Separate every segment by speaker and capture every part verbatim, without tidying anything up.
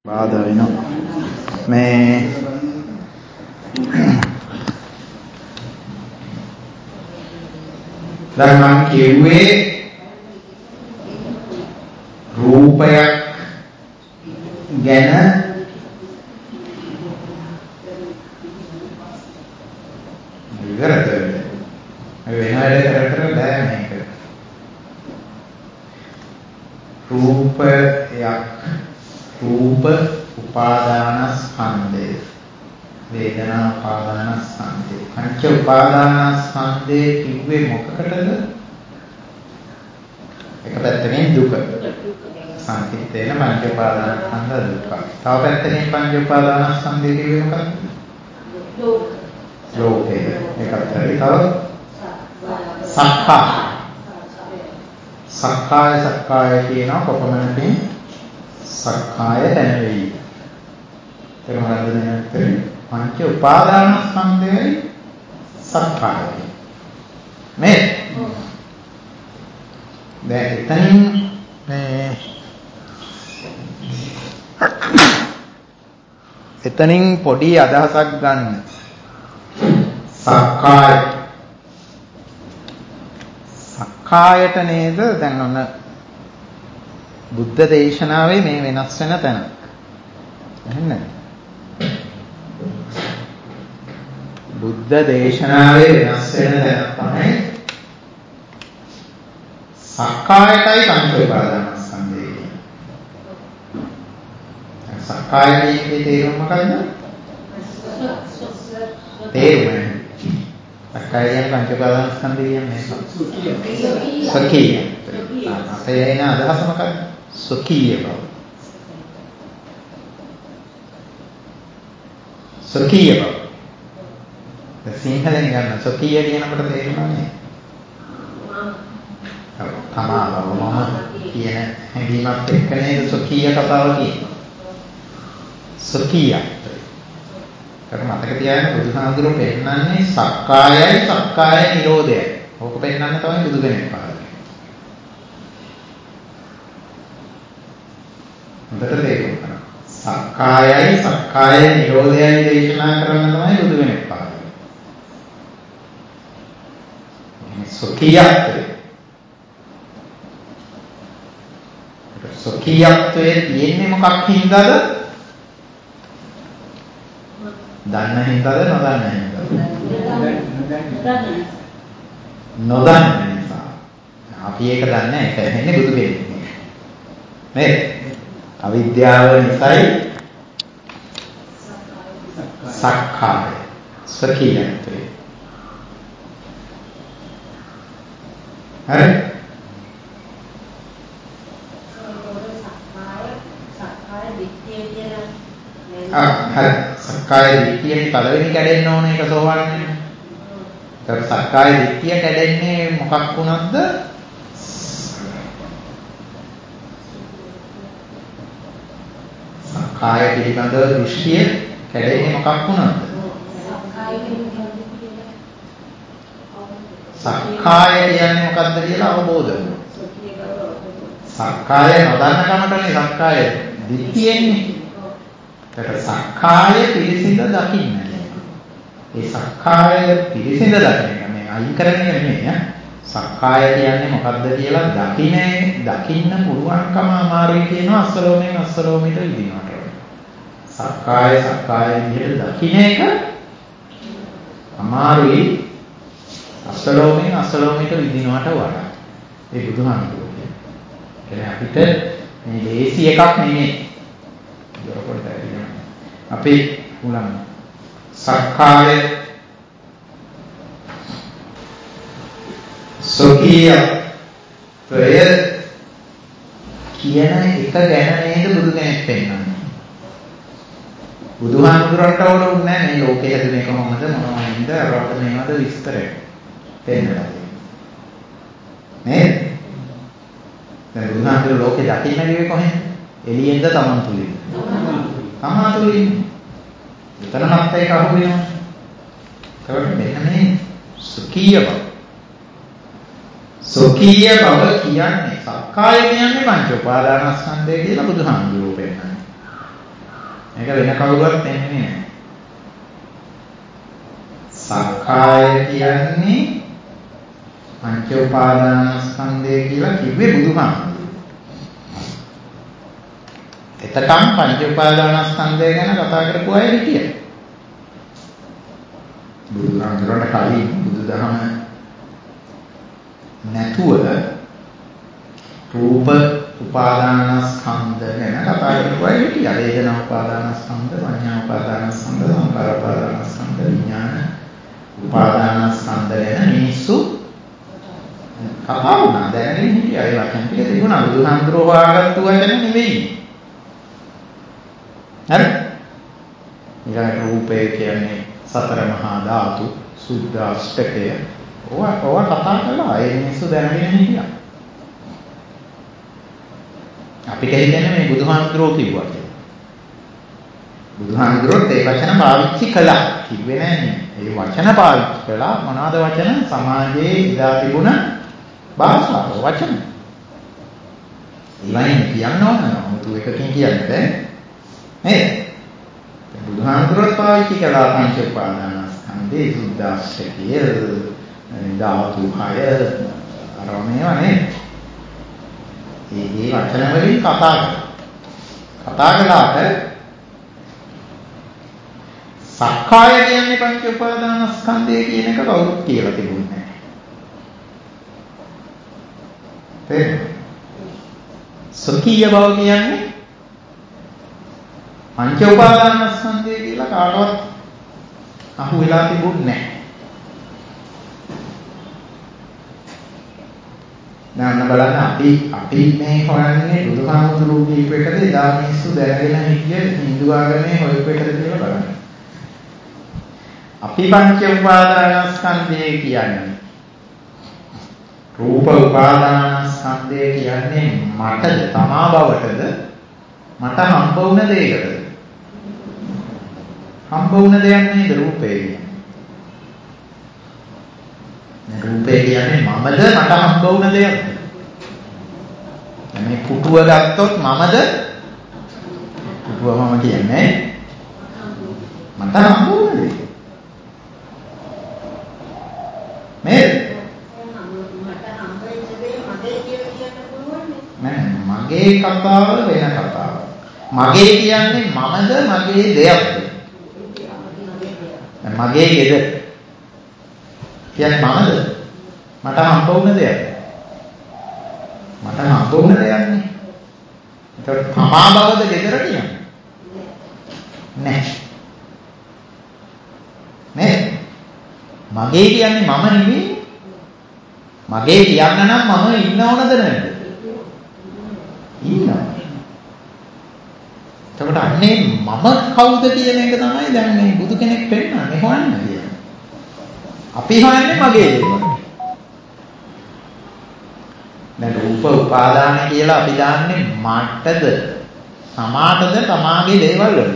Speaker 1: බාධා වෙනවා මේ දැන් මම කියුවේ රූපයක් ගැන ඉවරද වෙන වැඩ කර කර බෑ මේක රූපයක් රූප උපාදානස්කන්ධය වේදනා උපාදානස්කන්ධය පංච උපාදානස්කන්ධය කිව්වේ මොකකටද? එක පැත්තකින් දුක සංකිටේන පංච උපාදානස්කන්ධ දුක. තව පැත්තකින් පංච උපාදානස්කන්ධය කිව්වේ මොකක්ද? ලෝකය. ඒකත් හරි. තව සක්කාය. සක්කාය සක්කාය කියනවා කොපමණකින් සක්කාය දැනෙවි. ඒක මොකද්ද නේ? පංච උපාදානස්කන්ධයයි සක්කායයි. මේ දැන් එතනින් මේ එතනින් පොඩි අදහසක් ගන්න. සක්කාය සක්කායට නේද දැන් ඔන්න බුද්ධ දේශනාවේ මේ වෙනස් වෙන තැන. එහෙනම් බුද්ධ දේශනාවේ වෙනස් වෙන තැන තමයි සක්කායටයි පංච උපාදානස්කන්ධය කියන්නේ. සක්කායයේ තේරුම මොකක්ද? තේරුම. සක්කාය කියන්නේ පංච උපාදානස්කන්ධය කියන්නේ ස්වකීය. අපේ එන අදහස මොකක්ද? ස්වකීය බව. ස්වකීය බව. සිංහලෙන් ගන්න ස්වකීය කියනකොට තේරෙන්නේ තමා බව මම කියන හැඟීමත් එක්ක නේද ස්වකීය කතාව කියන්නේ. ස්වකීය. ඒක මතක තියාගන්න බුදුහාමුදුරුවෝ පෙන්නන්නේ සක්කායයි සක්කාය නිරෝධයයි. ඕක පෙන්නන්න තමයි බුදු කෙනෙක් පාරේ. හොඳට තේරුම් ගන්න. සක්කායයි සක්කාය නිරෝධයයි දේශනා කරන්න තමයි බුදු කෙනෙක් පාරේ. මේ සොකියත්වය. සොකියත්වයේ තියෙන්නේ මොකක් හින්දාද? දන්න හින්දාද නොදන්න හින්දාද? නොදන්න නිසා. අපි ඒක දන්නේ නැහැ. ඒක එන්නේ බුදු කෙනෙක්. නේද? අවිද්‍යාව නිසායි සක්කාය සකියන්තේ. හරි? සක්කාය දිට්ඨිය කියලා ආ හරි. සක්කාය දිට්ඨියනේ පළවෙනි කැඩෙන්න ඕන එක සෝවාන් වෙන්නේ. ඒතර සක්කාය දිට්ඨිය කැඩෙන්නේ මොකක් වුණත්ද? කාය පිළිබඳව දෘෂ්ටිය කැඩෙන්නේ මොකක් වුණාද? සක්කාය කියන්නේ මොකක්ද කියලා අවබෝධ වෙනවා. සක්කාය නොදන්න කමටනේ සක්කාය දිට්ඨියෙන්නේ. ඒකට සක්කාය පිළිසිඳ දකින්න කියනවා. ඒ සක්කාය පිළිසිඳ දකින්න මේ අයින් කරන එක නෙමෙයි. සක්කාය කියන්නේ මොකක්ද කියලා දකින්නේ දකින්න පුළුවන්කම අමාරුයි කියනවා අස්සලෝමෙන් අස්සලෝමිට විදිනවට. සක්කාය සක්කාය විදිහට දකින්න එක අමාරුයි අස්සලෝමෙන් අස්සලෝමිට විදිනවට වඩා. ඒ බුදුහාමුදුරුවෝ කියන්නේ අපිට මේ ලේසි එකක් නෙමෙයි. දොරකොට ඇවිල්ලා අපි උලන් සක්කාය සොකීය ප්‍රය කියන එක ගැන නේද බුදු කෙනෙක් පෙන්නන්නේ. බුදුහාමුදුරන්ට ඕන නැහැ මේ ලෝකයේ හැදෙන එක කොහොමද මොනවයින්ද අරවට මේවද විස්තරය පෙන්නලා නේද? දැන් බුදුහාමුදුර ලෝකේ දකින්න කිව්වේ කොහෙන්ද? එළියෙන්ද තමන් තුලින්ද? තමන් තුලින්. එතනමත් ඒක අහු වෙනවා. ඒකට මෙන්න මේ සුඛීය බව. සුඛීය බව කියන්නේ සක්කාය කියන්නේ පංච උපාදානස්කන්ධය කියලා බුදුහාමුදුරුවෝ පෙන්නන්නේ. මේක වෙන කවුරුවත් එන්නේ නැහැ. සක්කාය කියන්නේ පංච උපාදානස්කන්ධය කියලා කිව්වේ බුදුහාමුදුරුවෝ. එතකම් පංච උපාදානස්කන්ධය ගැන කතා කරපු අය හිටියා. බුදුහාමුදුරුවන්ට කලින් බුදුදහම නැතුව රූප උපාදානස්කන්ධ ගැන කතා කරපු අය හිටියා. වේදනා උපාදානස්කන්ධ, සංඥා උපාදානස්කන්ධ, සංකාර උපාදානස්කන්ධ, විඥාන උපාදානස්කන්ධ ගැන මිනිස්සු කතා වුණා. දැනගෙන හිටියා. ඒ වචන ටික තිබුණා. බුදුහාමුදුරුවෝ හොයාගත්තු වචන නෙවෙයි. හරි? ඊළඟට රූපය කියන්නේ සතර මහා ධාතු, සුද්ධාෂ්ටකය. ඕවා ඕවා කතා කළා. ඒ මිනිස්සු දැනගෙන හිටියා. අපිට හිතන්නේ මේ බුදුහාමුදුරුවෝ කිව්වා කියලා. බුදුහාමුදුරුවෝ ඒ වචන පාවිච්චි කළා. කිව්වේ නෑනේ. ඒ වචන පාවිච්චි කළා. මොනවාද වචන? සමාජයේ ඉදා තිබුණ භාෂාව වචන. ඊළඟින් කියන්න ඕන නමුත් එකකින් කියන්නේ බෑ. නේද? බුදුහාමුදුරුවෝ පාවිච්චි කළා පංච උපාදානස්කන්ධේ සුද්ධාෂ්ටකය ධාතු හය අරමේවා නේද? මේ මේ වචන වලින් කතා කරා. කතා කළාට සක්කාය කියන්නේ පංච උපාදානස්කන්ධය කියන එක කවුරුත් කියලා තිබුණේ නැහැ. තේරෙනවද? සක්‍රීය බව කියන්නේ පංච උපාදානස්කන්ධය කියලා කාටවත් අහු වෙලා තිබුණේ නැහැ. දැන් බලන්න අපි අපි මේ හොයන්නේ බුදුහාමුදුරුවෝ කියපු එකද එදා මිනිස්සු දැනගෙන හිටිය හින්දු ආගමේ හොයපු එකද කියලා බලන්න. අපි පංච උපාදානස්කන්ධය කියන්නේ රූප උපාදානස්කන්ධය කියන්නේ මටද තමා බවටද මට හම්බ වුණ දෙයකටද? හම්බ වුණ දෙයක් නේද රූපේ කියන්නේ. රූපේ කියන්නේ මමද මට හම්බ වුණ දෙයක්ද? මේ පුටුව ගත්තොත් මමද? පුටුව මම කියන්නේ මට හම්බ වුණ දෙයක්. මේ මට හම්බ වෙච්ච දේ මගේ කියලා කියන්න පුළුවන් නේ. මගේ කතාව වෙන කතාවක්. මගේ කියන්නේ මමද මගේ දෙයක්ද? මගේ ගෙද කියන්නේ මමද? මට හම්බ වුණ දෙයක්. මට හම්බ වුණ දෙයක් නේ. ඒකට තමා බවද ගෙදර කියන්නේ? නෑ. නේ? මගේ කියන්නේ මම නෙවෙයි. මගේ කියන්න නම් මම ඉන්න ඕනද නැද්ද? ඉන්නවා. එතකොට අන්නේ මම කවුද කියන එක තමයි දැන් මේ බුදු කෙනෙක් පෙන්නන්නේ හොයන්න කියන්නේ. අපි හොයන්නේ මගේ දේවල්. දැන් රූප උපාදාන කියලා අපි දාන්නේ මටද? සමාටද? තමාගේ දේවල් වලද?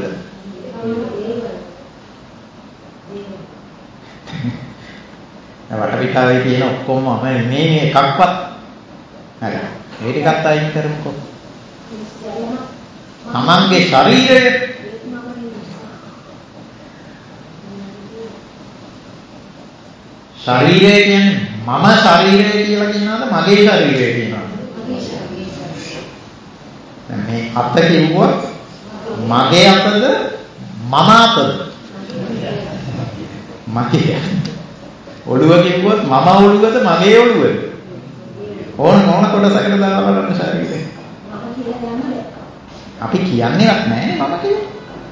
Speaker 1: දැන් වටපිටාවේ තියෙන ඔක්කොම මම ඉන්නේ එකක්වත්. හරි. මේ ටිකත් අයින් කරමුකෝ. තමන්ගේ ශරීරය ශරීරය කියන්නේ මම ශරීරය කියලා කියනවාද මගේ ශරීරය කියනවාද? දැන් මේ අත කිව්වොත් මගේ අතද මම අතද? මගේ. ඔළුව කිව්වොත් මම ඔළුවද මගේ ඔළුවද? ඕන ඕන කොටසකට දාලා බලන්න ශරීරය. අපි කියන්නේවත් නැහැ මම කියන්නේ.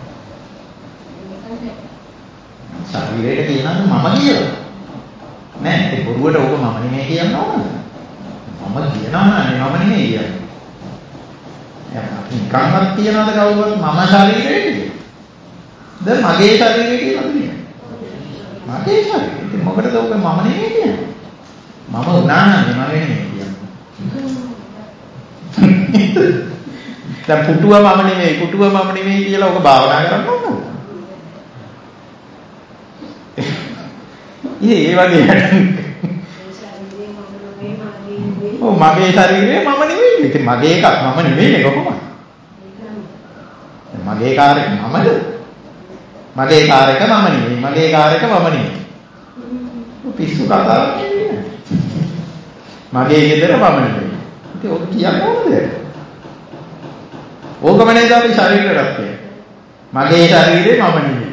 Speaker 1: ශරීරයට කියනවාද මම කියලා? නෑ ඒ බොරුවට ඕක මම නෙමෙයි කියන්න ඕනද? මම කියනවා නේ මම නෙමෙයි කියන්නේ. එහෙනම් අපි නිකන්වත් කියනවාද කවුරුවත් මම ශරීරය කියලා? ද මගේ ශරීරය කියලා කියන්නේ? මගේ ශරීරය. ඉතින් මොකටද ඕක මම නෙමෙයි කියන්නේ? මම උනා නම් මම නෙමෙයි කියන්නේ. දැන් පුටුව මම නෙමෙයි පුටුව මම නෙමෙයි කියලා ඔක භාවනා කරන්න ඕනද? ඒ වගේ ඔව් මගේ ශරීරය මම නෙමෙයි. ඉතින් මගේ එකක් මම නෙමෙයි කොහොමද? මගේ කාර් එක මමද? මගේ කාර් එක මම නෙවෙයි. මගේ කාර් එක මම නෙවෙයි. පිස්සු කතාවක් නෙවෙයි. මගේ ගෙදර මම නෙවෙයි. ඉතින් ඔක කියන්න ඕනද? ඕකම නේද අපි ශරීරයටත් කියන්නේ. මගේ ශරීරේ මම නෙවෙයි.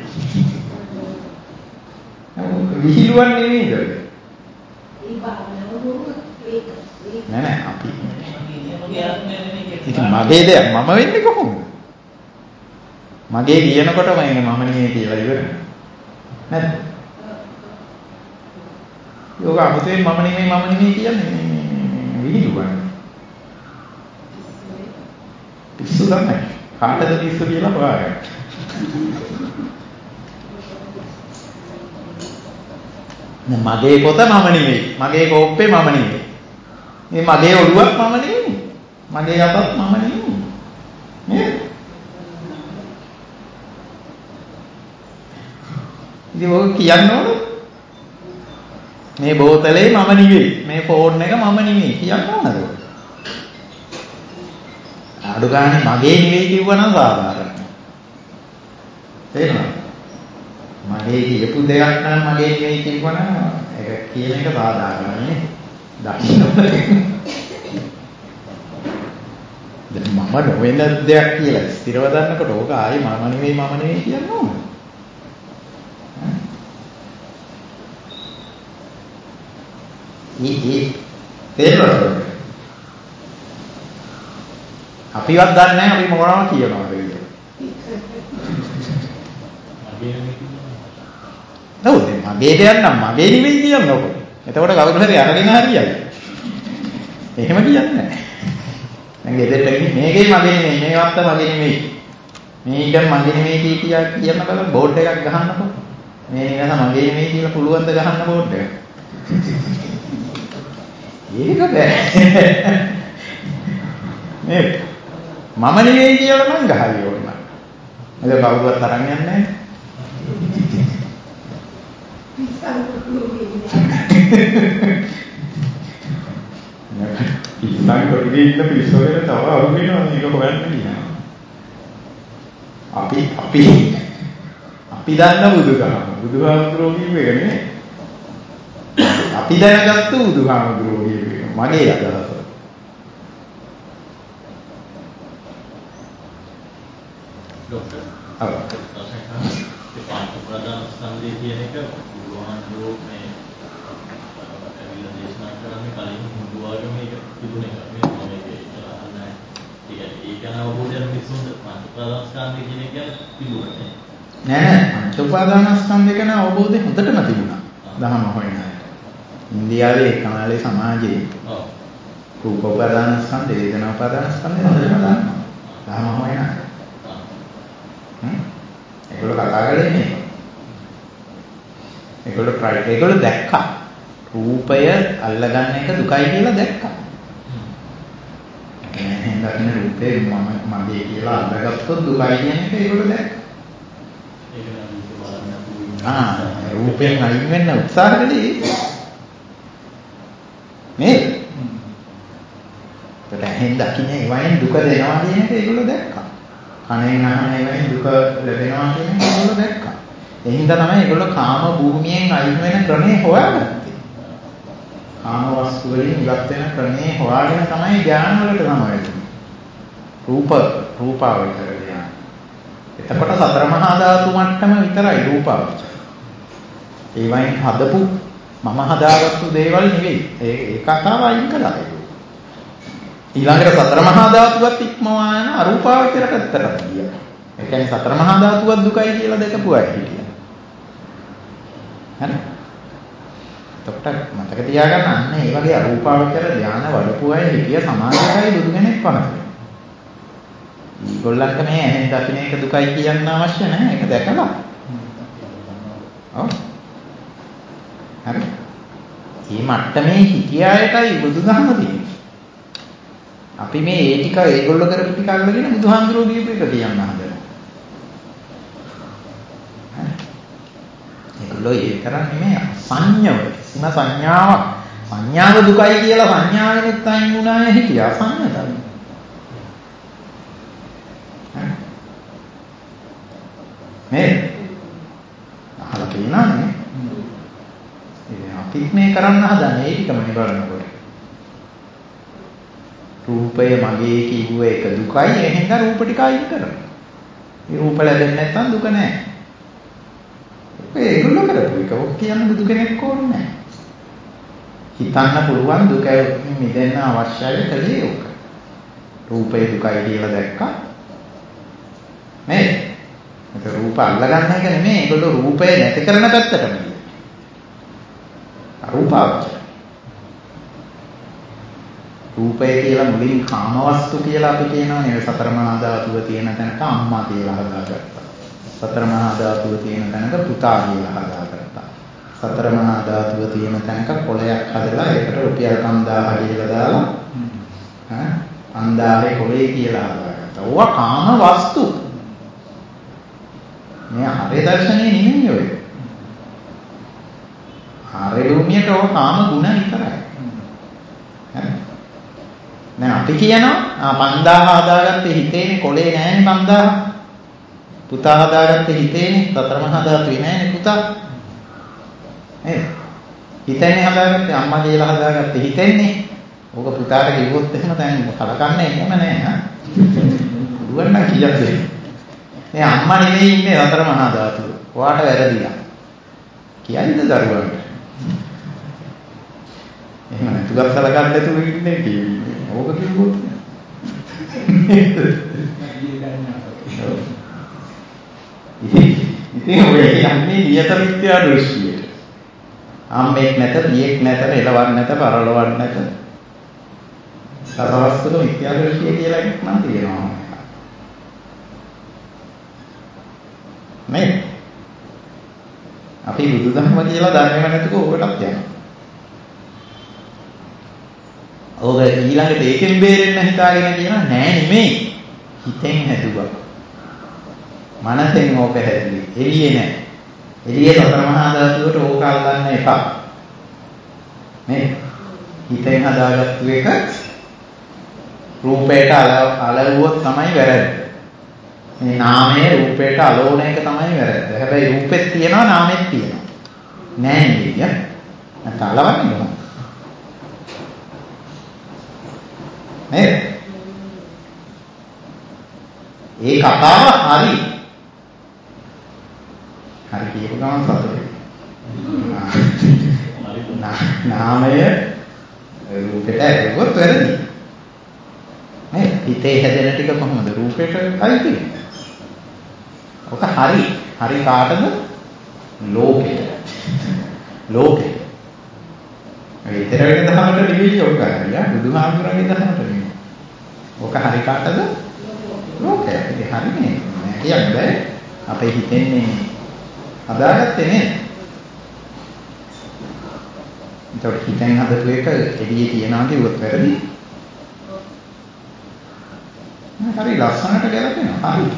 Speaker 1: විහිළුවක් නෙවෙයිද? ඒ භාවනාව ඒක නෑ නෑ අපි ඉතින් මගේ දෙයක් මම වෙන්නේ කොහොමද? මගේ කියනකොටම එන්නේ මම නෙවෙයි කියලා ඉවරයි. නැද්ද? යෝග අමුතෙන් මම නෙවෙයි මම නෙවෙයි කියන්නේ විහිළුවක්. පිස්සු තමයි. කාටද පිස්සු කියලා හොයාගන්න. මගේ පොත මම නෙවෙයි. මගේ කෝප්පේ මම නෙවෙයි. මේ මගේ ඔළුවක් මම නෙවෙයි. මගේ අතත් මම නෙවෙයි. නේද? ඉතින් ඔය කියන්න ඕනේ. මේ බෝතලේ මම නෙවෙයි. මේ ෆෝන් එක මම නෙවෙයි කියන්න ඕනද? අඩු ගානේ මගේ නෙවෙයි කිව්වනම් සාධාරණයි. තේරෙනවද? මගේ කියපු දෙයක් නම් මගේ නෙවෙයි කිව්වනම් ඒක කියන එක සාධාරණයි. දකින්නොත් දැන් මම නොවන දෙයක් කියලා ස්ථිරව දන්නකොට ඕක ආයේ මම නෙවෙයි මම නෙවෙයි කියන්න ඕන. ඊ ඊ තේරෙනවද? අපිවත් දන්නේ නැහැ අපි මොනවද කියනවාද කියලා. නේද? මගේ දෙයක් නම් මගේ නෙවෙයි කියන්නකො. එතකොට කවුරු හරි අරගෙන හරියයි. එහෙම කියන්නේ නැහැ. දැන් ගෙදරට ගිහින් මේකේ මගේ නෙවෙයි මේවත් මගේ නෙවෙයි. මේක මගේ නෙවෙයි කිය කියන බල බෝඩ් එකක් ගහන්නකො. මේ නිකන් මගේ නෙවෙයි කියලා පුළුවන් ද ගහන්න බෝඩ් එක. ඒක බෑ. මේ මම නෙවෙයි කියලා නම් ගහවි ඕන. එද කවුරුවත් තරන් යන්නේ නැහැ. ඉස්සන් කොටියේ ඉන්න පිස්සෝලේ තව අරු වෙනවා මේක හොයන්න ගියා. අපි අපි අපි දන්න බුදුදහම බුදුහාමුදුරුවෝ කියුවේ නේ. අපි දැනගත්තු බුදුහාමුදුරුවෝ කියුවේ මගේ අදහස.
Speaker 2: ડોક્ટર હા તે પાંચ પ્રધાન સ્કંદે කියන එක බුදුහාමුදුරුවෝ මේ ඇවිල්ලා දේශනා කරන්නේ කලින් හින්දු ආගමේ එක තිබුණ එකක් නේ මම මේක අහන්නේ. ඒ කියන්නේ අවබෝධයක් මිසුන්ද પાંચ ප්‍රධාන ස්කන්ධය කියන එක තිබුණේ
Speaker 1: නෑ නෑ පංච උපාදානස්කන්ධය ගැන අවබෝධය හොඳටම තිබුණා. දහම හොයන අය. ඉන්දියාවේ ඒ කාලේ සමාජයේ ඔව් රූප උපාදානස්කන්ධය, වේදනා උපාදානස්කන්ධය හොඳටම දන්නවා. දහම හොයන අය. හ්ම් ඒගොල්ලෝ කතා කරන්නේ නේ. ඒගොල්ලෝ try ඒගොල්ලෝ දැක්කා. රූපය අල්ලගන්න එක දුකයි කියලා දැක්කා. එහෙනම් දකින්න රූපේ මම මගේ කියලා අල්ලගත්තොත් දුකයි කියන එක ඒගොල්ලෝ දැක්කා. ආ රූපයෙන් අයින් වෙන්න උත්සාහ කළේ නේද? ඒකට ඇහෙන් දකින්නේ ඒවයින් දුක දෙනවා කියන එක ඒගොල්ලෝ දැක්කා. කනෙන් අහන ඒවයින් දුක ලැබෙනවා කියන එක ඒගොල්ලෝ දැක්කා. ඒ හින්දා තමයි ඒගොල්ලෝ කාම භූමියෙන් අයින් වෙන ක්‍රමේ හොයාගත්තේ. කාම වස්තු වලින් ඉවත් වෙන ක්‍රමේ හොයාගෙන තමයි ඥාන වලට සමවැදුනේ. රූප රූපාවචර ඥාන. එතකොට සතර මහා ධාතු මට්ටම විතරයි රූපාවචර. ඒ වයින් හදපු මම හදාගත්තු දේවල් නෙවෙයි. ඒ ඒ කතාව අයින් කළා ඒක. ඊළඟට සතර මහා ධාතුවත් ඉක්මවා යන අරූපාවචර පැත්තට ගියා. ඒ කියන්නේ සතර මහා ධාතුවත් දුකයි කියලා දැකපු අය හිටියා. හරි? එතකොට මතක තියාගන්න අන්න ඒ වගේ අරූපාවචර ධානය වඩපු අය හිටිය සමාජයකයි බුදු කෙනෙක් පහළ වෙන්නේ. ඊගොල්ලන්ට මේ ඇහෙන් දකින්න එක දුකයි කියන්න අවශ්‍ය නැහැ. ඒක දැකලා. ඔව්. හරි. මේ මට්ටමේ හිටිය අයටයි බුදුදහම තියෙන්නේ. අපි මේ ඒ ටික ඒගොල්ලෝ කරපු ටික අල්ලගෙන බුදුහාමුදුරුවෝ කියපු එක කියන්න හදනවා. හරි. ඒගොල්ලෝ ඒ කරන්නේ මේ සංඥාව. සීම සංඥාවක්. සංඥාව දුකයි කියලා සංඥාවෙත් අයින් වුණාය හිටියා සංඥාතයි. නේද? අහලා තියෙනවනේ. ඉතින් අපිත් මේ කරන්න හදන්නේ ඒ ටිකමනේ බලනකොට. රූපය මගේ කිව්ව එක දුකයි, එහෙනම් රූප ටික අයින් කරනවා. මේ රූප ලැබෙන්නේ නැත්නම් දුක නැහැ. ඒගොල්ලෝ කරපු එක ඔක් කියන්න බුදු කෙනෙක් ඕනේ නැහැ. හිතන්න පුළුවන් දුක මිදෙන්න අවශ්‍යයි කලේ ඔක. රූපේ දුකයි කියලා දැක්කා. නේද? ඒක රූප අල්ලගන්න එක නෙමෙයි. ඒගොල්ලෝ රූපය නැති කරන පැත්තටම ගියා. අරූපාවචර. රූපය කියලා මුලින් කාමවස්තු කියලා අපි කියනවා නේද? සතර මහා ධාතුව තියෙන තැනක අම්මා කියලා හදාගත්තා. සතර මහා ධාතුව තියෙන තැනක පුතා කියලා හදාගත්තා. සතර මහා ධාතුව තියෙන තැනක කොළයක් හදලා ඒකට රුපියල් පන්දාහක් කියලා දාලා ඈ අන්දාහේ කොළේ කියලා හදාගත්තා. ඕවා කාම වස්තු. මේ ආර්ය දර්ශනේ නෙමෙයි ඔය. ආර්ය භූමියට ඕවා කාම ගුණ විතරයි. හරි. දැන් අපි කියනවා පන්දාහ හදාගත්තේ හිතේනේ කොළේ නෑනේ පන්දාහ. පුතා හදාගත්තේ හිතේනේ සතර මහා ධාතුවේ නෑනේ පුතා. නේද? හිතන්නේ හදාගත්තේ අම්මා කියලා හදාගත්තේ හිතන්නේ. ඕක පුතාට කිව්වොත් එහෙම දැන් කලකන්නේ එහෙම නෑ හා. දුවන්න කියද්දී. මේ අම්මා නෙමෙයි ඉන්නේ සතර මහා ධාතුව. ඔයාට වැරදිලා. කියයිද දරුවන්ට? එහෙම නැතු ගස්සලා ගන්න නැතුව ඉන්නේ කියන්නේ. ඕක කිව්වොත් ඉතින් ඔය යන්නේ නියත මිත්‍යා දෘෂ්ටියට. අම්මෙක් නැත, පියෙක් නැත, එළවක් නැත, පරලොවක් නැත. සතවස්තුක මිත්‍යා දෘෂ්ටිය කියලා එකක් නම් තියෙනවා. නේද? අපි බුදුදහම කියලා දන්නේම නැතුව ඕකටත් යනවා. ඕක ඊළඟට ඒකෙන් බේරෙන්න හිතාගෙන කියනවා නෑ නෙමෙයි. හිතෙන් හැදුවා. මනසෙන් ඕක හැදුවේ. එළියේ නෑ. එළියේ සතර මහා ධාතුවට ඕක අල්ලන්න එපා. නේ? හිතෙන් හදාගත්තු එක රූපයට අලවුවොත් තමයි වැරද්ද. මේ නාමයේ රූපයට අලෝන එක තමයි වැරද්ද. හැබැයි රූපෙත් තියෙනවා නාමෙත් තියෙනවා. නෑ නේද? නැත්නම් අලවන්නේ කොහොමද? නේද? ඒ කතාව හරි. හරි කියපු ගමන් සතුටුයි. නාමය රූපයට ඇරුවොත් වැරදි. නේ හිතේ හැදෙන ටික කොහොමද රූපයට අයිති? ඔක හරි. හරි කාටද? ලෝකෙට. ලෝකෙට. ඒ විතර වෙන දහමට නෙවෙයි ඔක හරිය. බුදුහාමුදුරන්ගේ දහමට නෙවෙයි. ඔක හරි කාටද? ලෝකෙට. ඒක හරිනේ. නෑ කියන්න බෑ. අපේ හිතෙන්නේ හදාගත්තේ නේ. ඒතකොට හිතෙන් හදපු එක එළියේ තියනවා කිව්වොත් වැරදි. හරි ලස්සනට ගැලපෙනවා. හරි.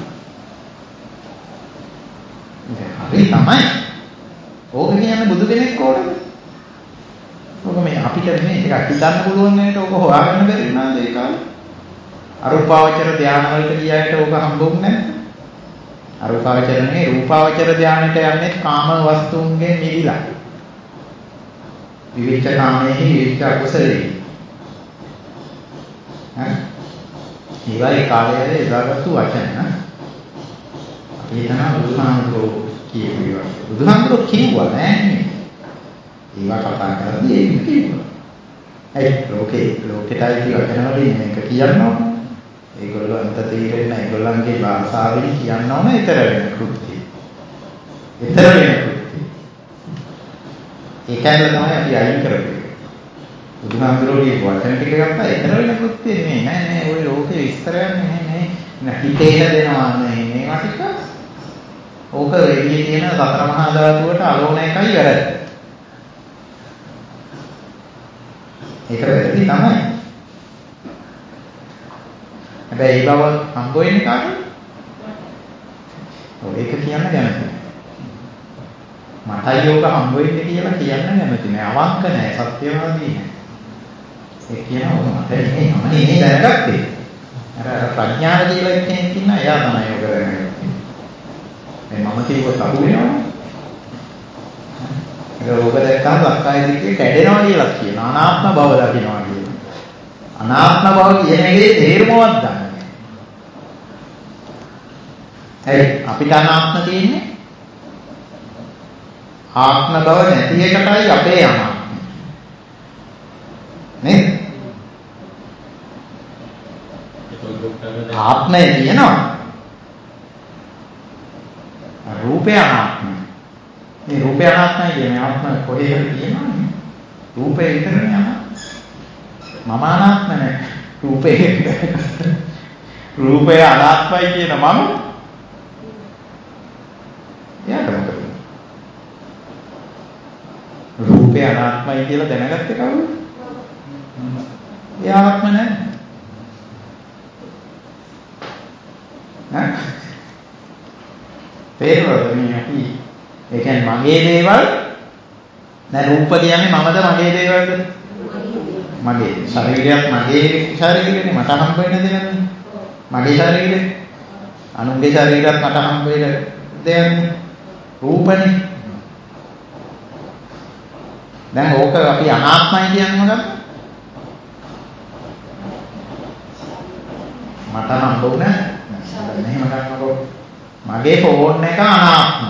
Speaker 1: හරි තමයි. ඕක කියන්නේ බුදු කෙනෙක් ඕනද? ඕක මේ අපිට මේ ටිකක් හිතන්න පුළුවන් නේද? ඕක හොයාගන්න බැරි වුණාද ඒ කාලේ? අරූපාවචර ධානය වලට ගියාට ඕක හම්බුන්නේ නැහැ. අරූපාවචර නෙමෙයි රූපාවචර ධානයට යන්නේ කාම වස්තුන්ගෙන් මිදිලා. විවිච්ඡ කාමයේ විවිච්ඡ අකුසලයේ. හරි. ඒවයි කාලයේ එදාගත්තු වචන. අපි හිතනවා බුදුහාමුදුරුවෝ කියුවා. බුදුහාමුදුරුවෝ කිව්වා නෑනේ. ඒවා කතා කරද්දී ඒක කිව්වා. ඒ ලෝකේ ලෝකෙටයි කියන වචන මේක කියනවා. ඒගොල්ලෝ අන්ත තීරෙන්න ඒගොල්ලන්ගේ භාෂාවෙන් කියන්න ඕන ඊතර වෙන කෘත්‍ය. ඊතර වෙන කෘත්‍ය. ඒකයි තමයි අපි අයින් කරන්නේ. බුදුහාමුදුරුවෝගේ වචන ටික ගත්තා ඊතර වෙන කෘත්‍ය නෙමෙයි නෑ නෑ ওই ලෝකේ විස්තරයක් නෙමෙයි නේ හිතේ හැදෙනවා නේ මේවා ටික. ඕක එළියේ තියෙන සතර මහා ධාතුවට අලෝන එකයි වැරද්ද. ඒක වැරදි තමයි. හැබැයි ඒ බව හම්බ වෙන්නේ කාටද? ඔය ඒක කියන්න කැමති නෑ. මටයි ඕක හම්බ වෙන්නේ කියලා කියන්න කැමති නෑ. අවංක නෑ, සත්‍යවාදී නෑ. ඒ කියනවා මට නෙමෙයි මම නෙමෙයි දැනගත්තේ. අර ප්‍රඥාව කියලා කෙනෙක් ඉන්නා එයා තමයි ඔක දැනගන්නේ. මේ මම මම කිව්වොත් අහු වෙනවනේ. ඒක ඕක දැක්කම සක්කාය දිට්ඨිය කැඩෙනවා කියලා කියනවා. අනාත්ම බව දකින්නවා කියනවා. අනාත්ම බව කියන එකේ තේරුමවත් දන්නේ නැහැ. හරි අපිට අනාත්ම තියෙන්නේ ආත්ම බව නැති එකටයි අපේ අනාත්ම. නේද? ආත්මය කියනවා. රූපය අනාත්මයි. මේ රූපය අනාත්මයි කියන්නේ ආත්ම කොහේද කියනවනේ. රූපේ විතරනේ අනාත්ම. මම අනාත්ම නැහැ. රූපේ රූපය අනාත්මයි කියන මම එයාට මොකද? රූපය අනාත්මයි කියලා දැනගත්තේ කවුද? එයා ආත්ම නැහැ. ඈ? තේරුණාද මේ අපි ඒ කියන්නේ මගේ දේවල් දැන් රූප කියන්නේ මමද මගේ දේවල්ද? මගේ ශරීරයත් මගේ ශරීරෙනේ මට හම්බ වෙන දෙයක්. මගේ ශරීරෙ අනුන්ගේ ශරීරයත් මට හම්බ වෙන දෙයක්. රූපනේ. දැන් ඕක අපි අනාත්මයි කියන්නේ මොකක්ද? මට හම්බ වුණා. මෙහෙම ගන්නකො. මගේ ෆෝන් එක අනාත්මයි.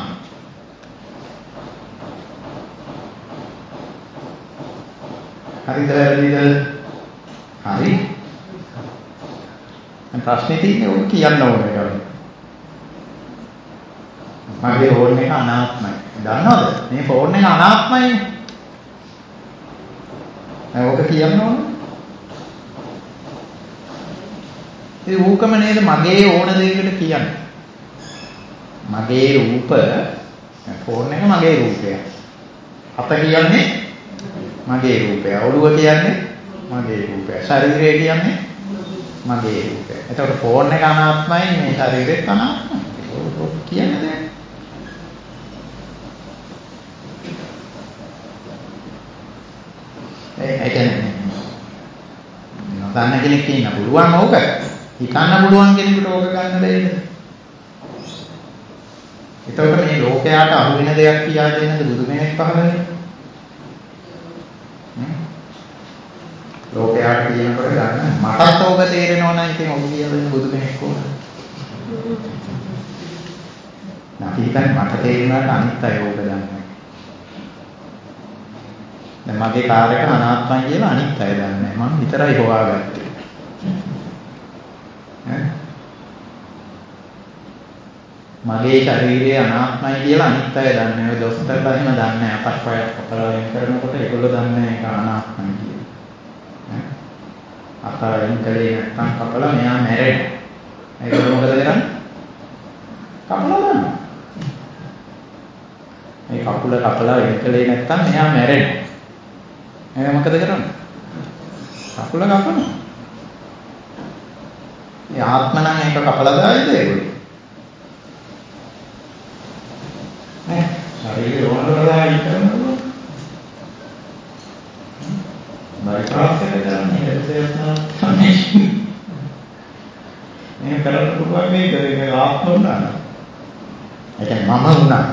Speaker 1: හරිද වැරදිද? හරි. දැන් ප්‍රශ්නේ තියෙන්නේ ඔය කියන්න ඕනේ කියලා. මගේ ෆෝන් එක අනාත්මයි. දන්නවද? මේ ෆෝන් එක අනාත්මයි. දැන් ඔක කියන්න ඕනේ. ඒ රූපම නේද මගේ ඕන දෙයකට කියන්නේ. මගේ රූප ෆෝන් එක මගේ රූපය. අත කියන්නේ මගේ රූපය. ඔළුව කියන්නේ මගේ රූපය. ශරීරය කියන්නේ මගේ රූපය. එතකොට ෆෝන් එක අනාත්මයි මේ ශරීරෙත් අනාත්මයි. ඒක කියන්නේ දැන්. ඒ කියන්නේ නොදන්න කෙනෙක් ඉන්න පුළුවන් ඕක. හිතන්න පුළුවන් කෙනෙකුට ඕක ගන්න බැරිද? එතකොට මේ ලෝකයට අහු වෙන දෙයක් කියා දෙන්නද බුදු කෙනෙක් පහළ වෙන්නේ? ලෝකයට කියනකොට ගන්න මටත් ඕක තේරෙනවා නම් ඉතින් ඔබ කියලා දෙන්න බුදු කෙනෙක් ඕන. නැති හිතන්නේ මට තේරුණාට අනිත් අය ඕක දන්නේ. දැන් මගේ කාර් එක අනාත්මයි කියලා අනිත් අය දන්නේ. මම විතරයි හොයාගත්තේ. ඈ මගේ ශරීරය අනාත්මයි කියලා අනිත් අය දන්නේ. ඔය දොස්තරලා එහෙම දන්නේ නැහැ. අපත් පයක් කපලා වෙන් කරනකොට ඒගොල්ලෝ දන්නේ ඒක අනාත්මයි කියලා. ඈ අතරින් කලේ නැත්තම් කපලා මෙයා මැරෙනවා. ඒගොල්ලෝ මොකද කරන්නේ? කපලා දානවා. මේ කකුල කපලා වෙන් කලේ නැත්තම් මෙයා මැරෙනවා. එහෙනම් මොකද කරන්නේ? කකුල කපනවා. ඒ ආත්ම නම් ඒක කපලා දායිද ඒගොල්ලෝ? නේ ශරීරය ඕනතරම් ඉන්නවද? බයිපාස්කේ දාන්නේ හේතුයක් නැහැ. මේ කරන්න පුළුවන් මේක ඒක ආත්ම උනා. ඒ කියන්නේ මම උනා.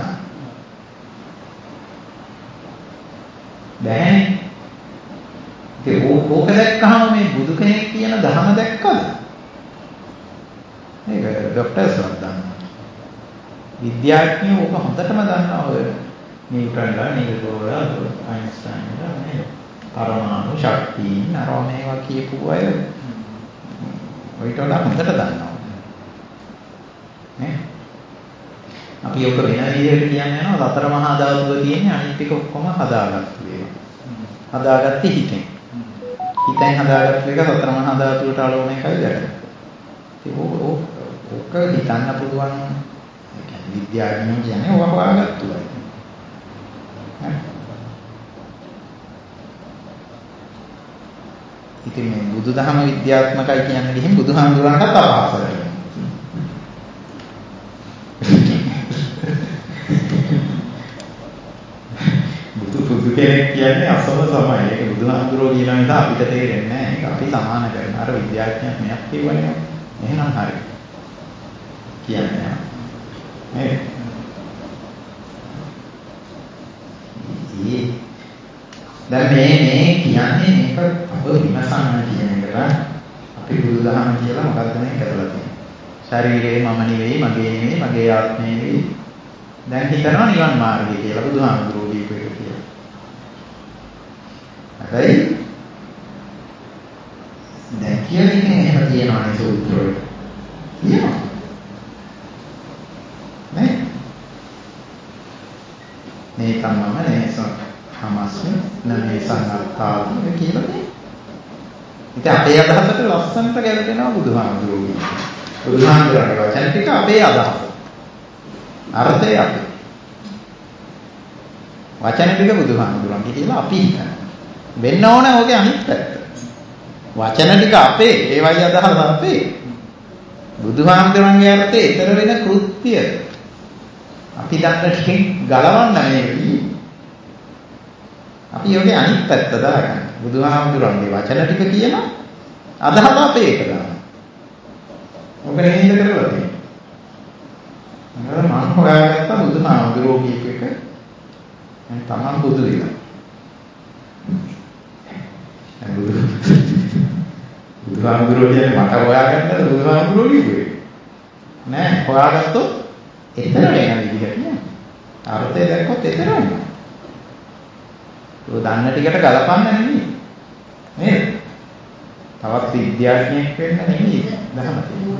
Speaker 1: දැන් ඒක ඕක දැක්කහම මේ බුදු කෙනෙක් කියන ධර්ම දැක්කද? මේක ડોක්ටර්ස්ලා දන්නවා. විද්‍යාඥයෝ ඕක හොඳටම දන්නවා. ඔය නිව්ටන්ලා, නීල් බෝර්ලා, අයින්ස්ටයින්ලා නේද? පරමාණු ශක්තිය නරෝ මේවා කියපු අය ඔයිට වඩා හොඳට දන්නවා. නේ? අපි ඔක වෙන විදිහකට කියන්නේ යනවා සතර මහා ධාතුව තියෙන්නේ අනිත් ටික ඔක්කොම හදාගත්තු ඒවා. හදාගත්තේ හිතෙන්. හිතෙන් හදාගත්තු එක සතර මහා ධාතුවට අලෝන එකයි වැඩ. ඒක ඕක හිතන්න පුළුවන්. ඒ කියන්නේ විද්‍යාඥයෝ කියන්නේ ඕක හොයාගත්තු අය. ඉතින් මේ බුදුදහම විද්‍යාත්මකයි කියන්නේ ගිහින් බුදුහාමුදුරන්ටත් අපහාස කරනවා. බුදු බුදු කෙනෙක් කියන්නේ අසම සමයි. ඒක බුදුහාමුදුරෝ කියන නිසා අපිට තේරෙන්නේ නැහැ. ඒක අපි සමාන කරන අර විද්‍යාඥයෙක් මෙයක් කියවනේ. එහෙනම් හරි. කියන්නේ නේද? දැන් මේ මේ කියන්නේ මේක අප විමසන්න කියන එක අපි බුදුදහම කියලා මොකක්ද මේ කරලා තියෙන්නේ. ශරීරේ මම නෙවෙයි, මගේ නෙවෙයි, මගේ ආත්මය නෙවෙයි. දැන් හිතනවා නිවන් මාර්ගය කියලා බුදුහාමුදුරුවෝ කියපු එක කියලා. හරි? දැන් කියන එකෙන් එහෙම තියෙනවානේ සූත්‍රවල. කියනවා. නේ? මේ තමම නේසක් හමස්මි නමේ සංගතාවි කියලා නේ. ඉතින් අපේ අදහසට ලස්සනට ගැලපෙනවා බුදුහාමුදුරුවෝ. බුදුහාමුදුරුවෝගේ වචන ටික අපේ අදහස. අර්ථය අපේ. වචන ටික බුදුහාමුදුරුවන්ගේ කියලා අපි හිතනවා. වෙන්න ඕන ඕකේ අනිත් පැත්ත. වචන ටික අපේ, ඒවයි අදහස අපේ. බුදුහාමුදුරුවන්ගේ අර්ථය ඊතර වෙන කෘත්‍ය. අපි දන්න ටිකෙන් ගලවන්න නෙවෙයි. අපි යෝගේ අනිත් පැත්ත දාගන්න. බුදුහාමුදුරන්ගේ වචන ටික කියන අදහස අපේ එක දාන්න. ඔබ නේද කරලා තියෙන්නේ. මම මම හොයාගත්ත බුදුහාමුදුරෝ කියප එක මම තමන් බුදු වෙලා. බුදුහාමුදුරෝ කියන්නේ මට හොයාගන්නද බුදුහාමුදුරෝ කිව්වේ. නෑ හොයාගත්තොත් එතන වෙන විදිහට නේ. අර්ථය දැක්කොත් එතන වෙනවා. ඔය දන්න ටිකට ගලපන්න නෙමෙයි. නේද? තවත් විද්‍යාඥයෙක් වෙන්න නෙමෙයි දහම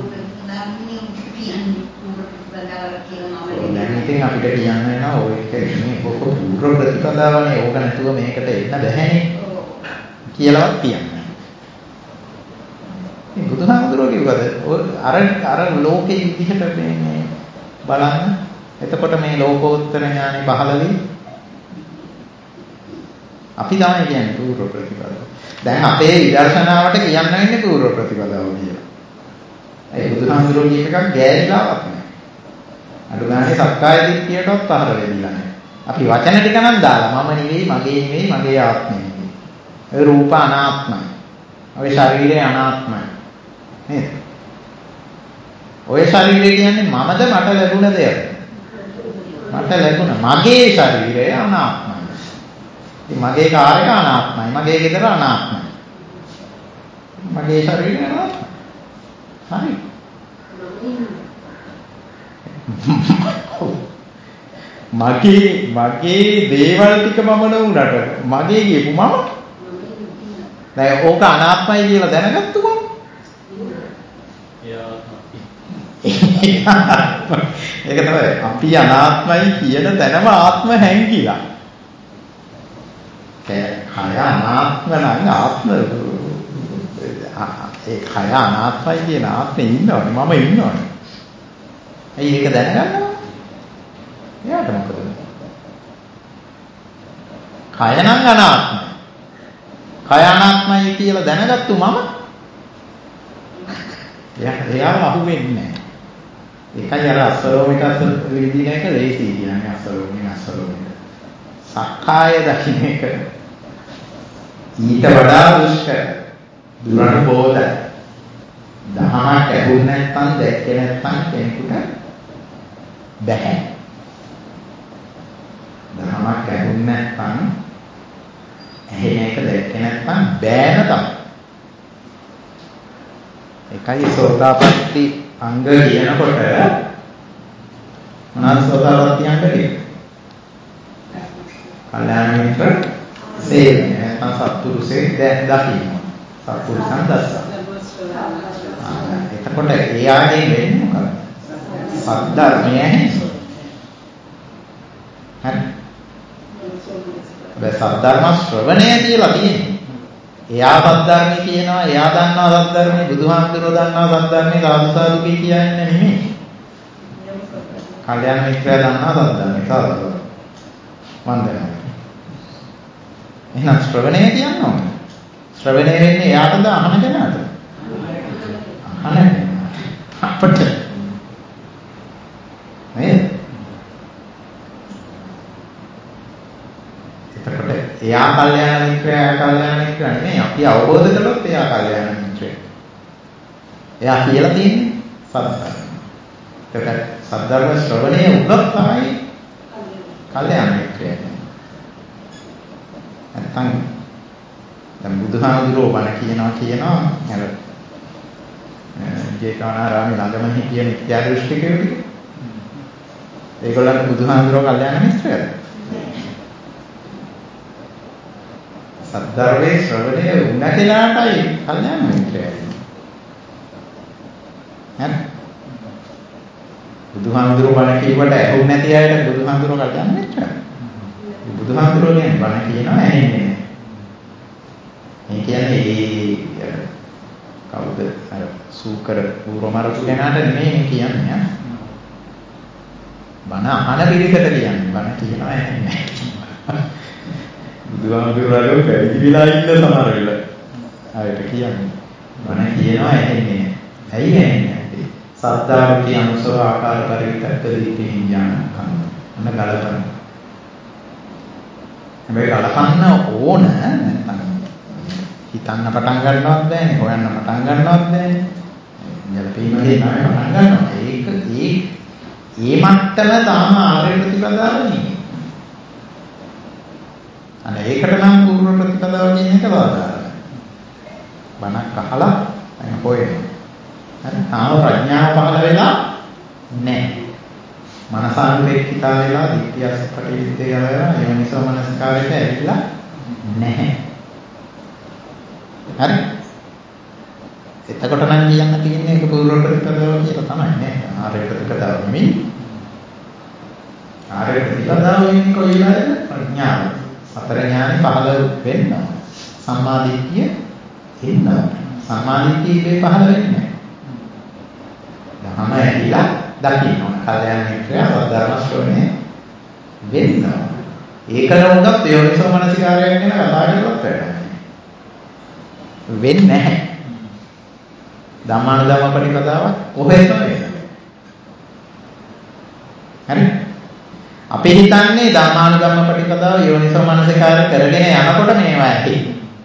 Speaker 1: තියෙන්නේ. දැන් ඉතින් අපිට කියන්න වෙනවා ඔය එක නෙමෙයි ඔක පූර්ව ප්‍රතිපදාවනේ ඕක නැතුව මේකට එන්න බැහැනේ කියලාවත් කියන්නේ. මේ බුදුහාමුදුරුවෝ කිව්වද අර අර ලෝකෙ විදිහට මේ බලන්න. එතකොට මේ ලෝකෝත්තර ඥානෙ පහළ වෙයි. අපි තමයි කියන්නේ පූර්ව ප්‍රතිපදාව. දැන් අපේ විදර්ශනාවට කියන්න වෙන්නේ පූර්ව ප්‍රතිපදාව කියලා. ඒ බුදුහාමුදුරුවෝ කියප එකක් ගෑරිලාවක් නෑ. අර ගානේ සක්කාය දිට්ඨියටවත් පහර වෙන්නේ නැහැ. අපි වචන ටික නම් දාලා මම නෙවෙයි, මගේ නෙවෙයි, මගේ ආත්මය නෙවෙයි. ඒ රූප අනාත්මයි. ඔය ශරීරය අනාත්මයි. නේද? ඔය ශරීරය කියන්නේ මමද මට ලැබුණ දෙයක්. මට ලැබුණ මගේ ශරීරය අනාත්මයි. මගේ කාර් එක අනාත්මයි. මගේ ගෙදර අනාත්මයි. මගේ ශරීරය අනාත්මයි. හරි. මගේ මගේ දේවල් ටික මම නුනට මගේ කියපු මම දැන් ඕක අනාත්මයි කියලා දැනගත්තු මම. ඒක තමයි අපි අනාත්මයි කියන තැනම ආත්ම හැංගිලා. ඒ කය අනාත්ම නම් ආත්ම ඒ කය අනාත්මයි කියන ආත්මෙ ඉන්නවනේ මම ඉන්නවනේ. ඇයි ඒක දැනගන්නවා? එයාට මොකද? කය නම් අනාත්මයි. කය අනාත්මයි කියලා දැනගත්තු මම එයා එයාම අහුවෙන්නේ නැහැ. ඒකයි අර අසරෝමික අසර විදින එක ලේසි කියන්නේ අසරෝමික අසරෝමික. සක්කාය දකින්න එක ඊට වඩා දුෂ්කර. දුරන බෝධය. දහමක් ඇහුන්නේ නැත්නම් දැක්කේ නැත්නම් කෙනෙකුට බැහැ. දහමක් ඇහුන්නේ නැත්නම් ඇහෙන එක දැක්කේ නැත්නම් බෑන තමයි. ඒකයි සෝතාපට්ටි අංග කියනකොට මොනවාද සෝතාපට්ටි අංග කියන්නේ? කල්යාණ මිත්‍ර සේවය. නැත්නම් සත්පුරුෂේ දකින්න. සත්පුරුෂයන් දස්සා. එතකොට එයාගේ වෙන්නේ මොකක්ද? සද්ධර්මය ඇහෙනවා. හරි. ඒ සද්ධර්ම ශ්‍රවණය කියලා තියෙනවා. එයා සද්ධර්මය කියනවා, එයා දන්නවා සද්ධර්මය, බුදුහාමුදුරුවෝ දන්නවා සද්ධර්මය, සාදු සාදු කියන්නේ නෙමෙයි. කල්යාණ මිත්‍රයා දන්නවා සද්ධර්මය, සාදු. වන්දනා. එහෙනම් ශ්‍රවණය කියන්නේ මොකක්ද? ශ්‍රවණය වෙන්නේ එයාටද අහන කෙනාටද? අහන අපට නේද? එතකොට එයා කල්යාණ මිත්‍රයා කල්යාණ මිත්‍රයා නෙමෙයි අපි අවබෝධ කළොත් එයා කල්යාණ මිත්‍රයා. එයා කියලා තියෙන්නේ සත්‍යය. ඒකට සද්ධර්ම ශ්‍රවණය වුණොත් තමයි කල්යාණ මිත්‍රයා. නැත්නම් දැන් බුදුහාමුදුරුවෝ බණ කියනවා කියනවා අර ජේතවනාරාමේ ළඟම හිටිය මිත්‍යා දෘෂ්ටිකයෝ ටික. ඒගොල්ලන්ට බුදුහාමුදුරුවෝ කල්යාණ මිත්‍රයද? සද්ධර්මයේ ශ්‍රවණය වුණ කෙනාටයි කල්යාණ මිත්‍රයයි. හරි? බුදුහාමුදුරුවෝ බණ කියවට ඇහුන්නේ නැති අයට බුදුහාමුදුරුවෝ කල්යාණ මිත්‍රයි. බුදුහාමුදුරුවෝ කියන්නේ බණ කියනවා ඇහෙන්නේ නැහැ. ඒ කියන්නේ ඒ කවුද අර සූකර පූර්වමරතු කෙනාට නෙමෙයි මේ කියන්නේ. බණ අහන පිළිකට කියන්නේ බණ කියනවා ඇහෙන්නේ නැහැ. බුදුහාමුදුරුවෝ පැවිදි වෙලා ඉන්න සමහර වෙලාවට ආයෙත් කියන්නේ බණ කියනවා ඇහෙන්නේ නැහැ. ඇයි ඇහෙන්නේ නැත්තේ? සද්ධාර්ථී අනුසව ආකාර පරිවිතක්ක දීපේ ඥාන කන්න. අන්න ගලපන්න. හැබැයි ගලපන්න ඕන නැත්නම් හිතන්න පටන් ගන්නවත් බෑනේ, හොයන්න පටන් ගන්නවත් බෑනේ. ජලපීමේ තමයි පටන් ගන්නවා. ඒක ඒ ඒ මට්ටම තාම ආර්ය ප්‍රතිපදාව නෙමෙයි. අනේ ඒකට නම් පූර්ව ප්‍රතිපදාව කියන එක බාධායි. බණක් අහලා අය හොයනවා. හරි තාම ප්‍රඥාව පහළ වෙලා නැහැ. මනසානුපෙක්ඛිතා වෙලා දිට්ඨියස් පටිවිද්දේ යනවා යෝනිසෝ මනස්කාරයට ඇවිල්ලා නැහැ. හරි. එතකොට නම් කියන්න තියෙන්නේ ඒක පූර්ව ප්‍රතිපදාව කියලා තමයි නේද? ආර්ය ප්‍රතිපදාව නෙමෙයි. ආර්ය ප්‍රතිපදාව කියන්නේ කොයිලාද? ප්‍රඥාව. සතර ඥානෙ පහළ වෙනවා. සම්මා දිට්ඨිය එනවා. සම්මා දිට්ඨිය පහළ වෙන්නේ නැහැ. ඇහිලා දකින්න ඕන. කල්යාණ මිත්‍රය ධර්ම ශ්‍රවණය වෙන්න. ඒකල උගත් යෝනිසෝ මනසිකාරයක් ගැන කතා කරලත් වැඩක් වෙන්නේ නැහැ. ධම්මානුධම්ම පටිපදාවක් කොහෙද වෙන්නේ? හරි? අපි හිතන්නේ ධම්මානුධම්ම පටිපදාව යෝනිසෝ මනසිකාරය කරගෙන යනකොට මේවා ඇති.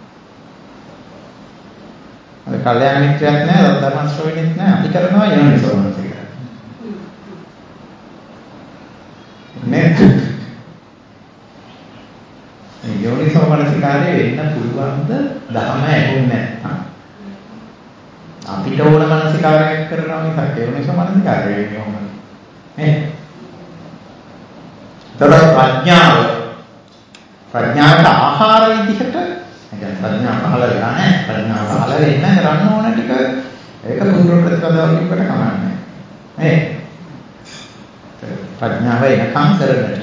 Speaker 1: අර කල්යාණ මිත්‍රයක් නැහැ, ධර්ම ශ්‍රවණෙත් නැහැ. අපි කරනවා යෝනිසෝ මනසිකාරය. නේ? මේ යෝනිසෝ මනසිකාරය වෙන්න පුළුවන්ද ධර්ම ඇහුන්නේ නැත්නම්? අපිට ඕන මනසිකාරයක් කරනවා මිසක් යෝනිසෝ මනසිකාරය වෙන්නේ ඕන නේ? දරස් ප්‍රඥාව ප්‍රඥාවට ආහාර විදිහට يعني ප්‍රඥාව පහළ වෙලා නැහැ. ප්‍රඥාව පහළ වෙන්න කරන්න ඕන ටික ඒක පූර්ව ප්‍රතිපදාව කිව්වට කමන්නේ නේ? ප්‍රඥාව එනකම් කරගන්න.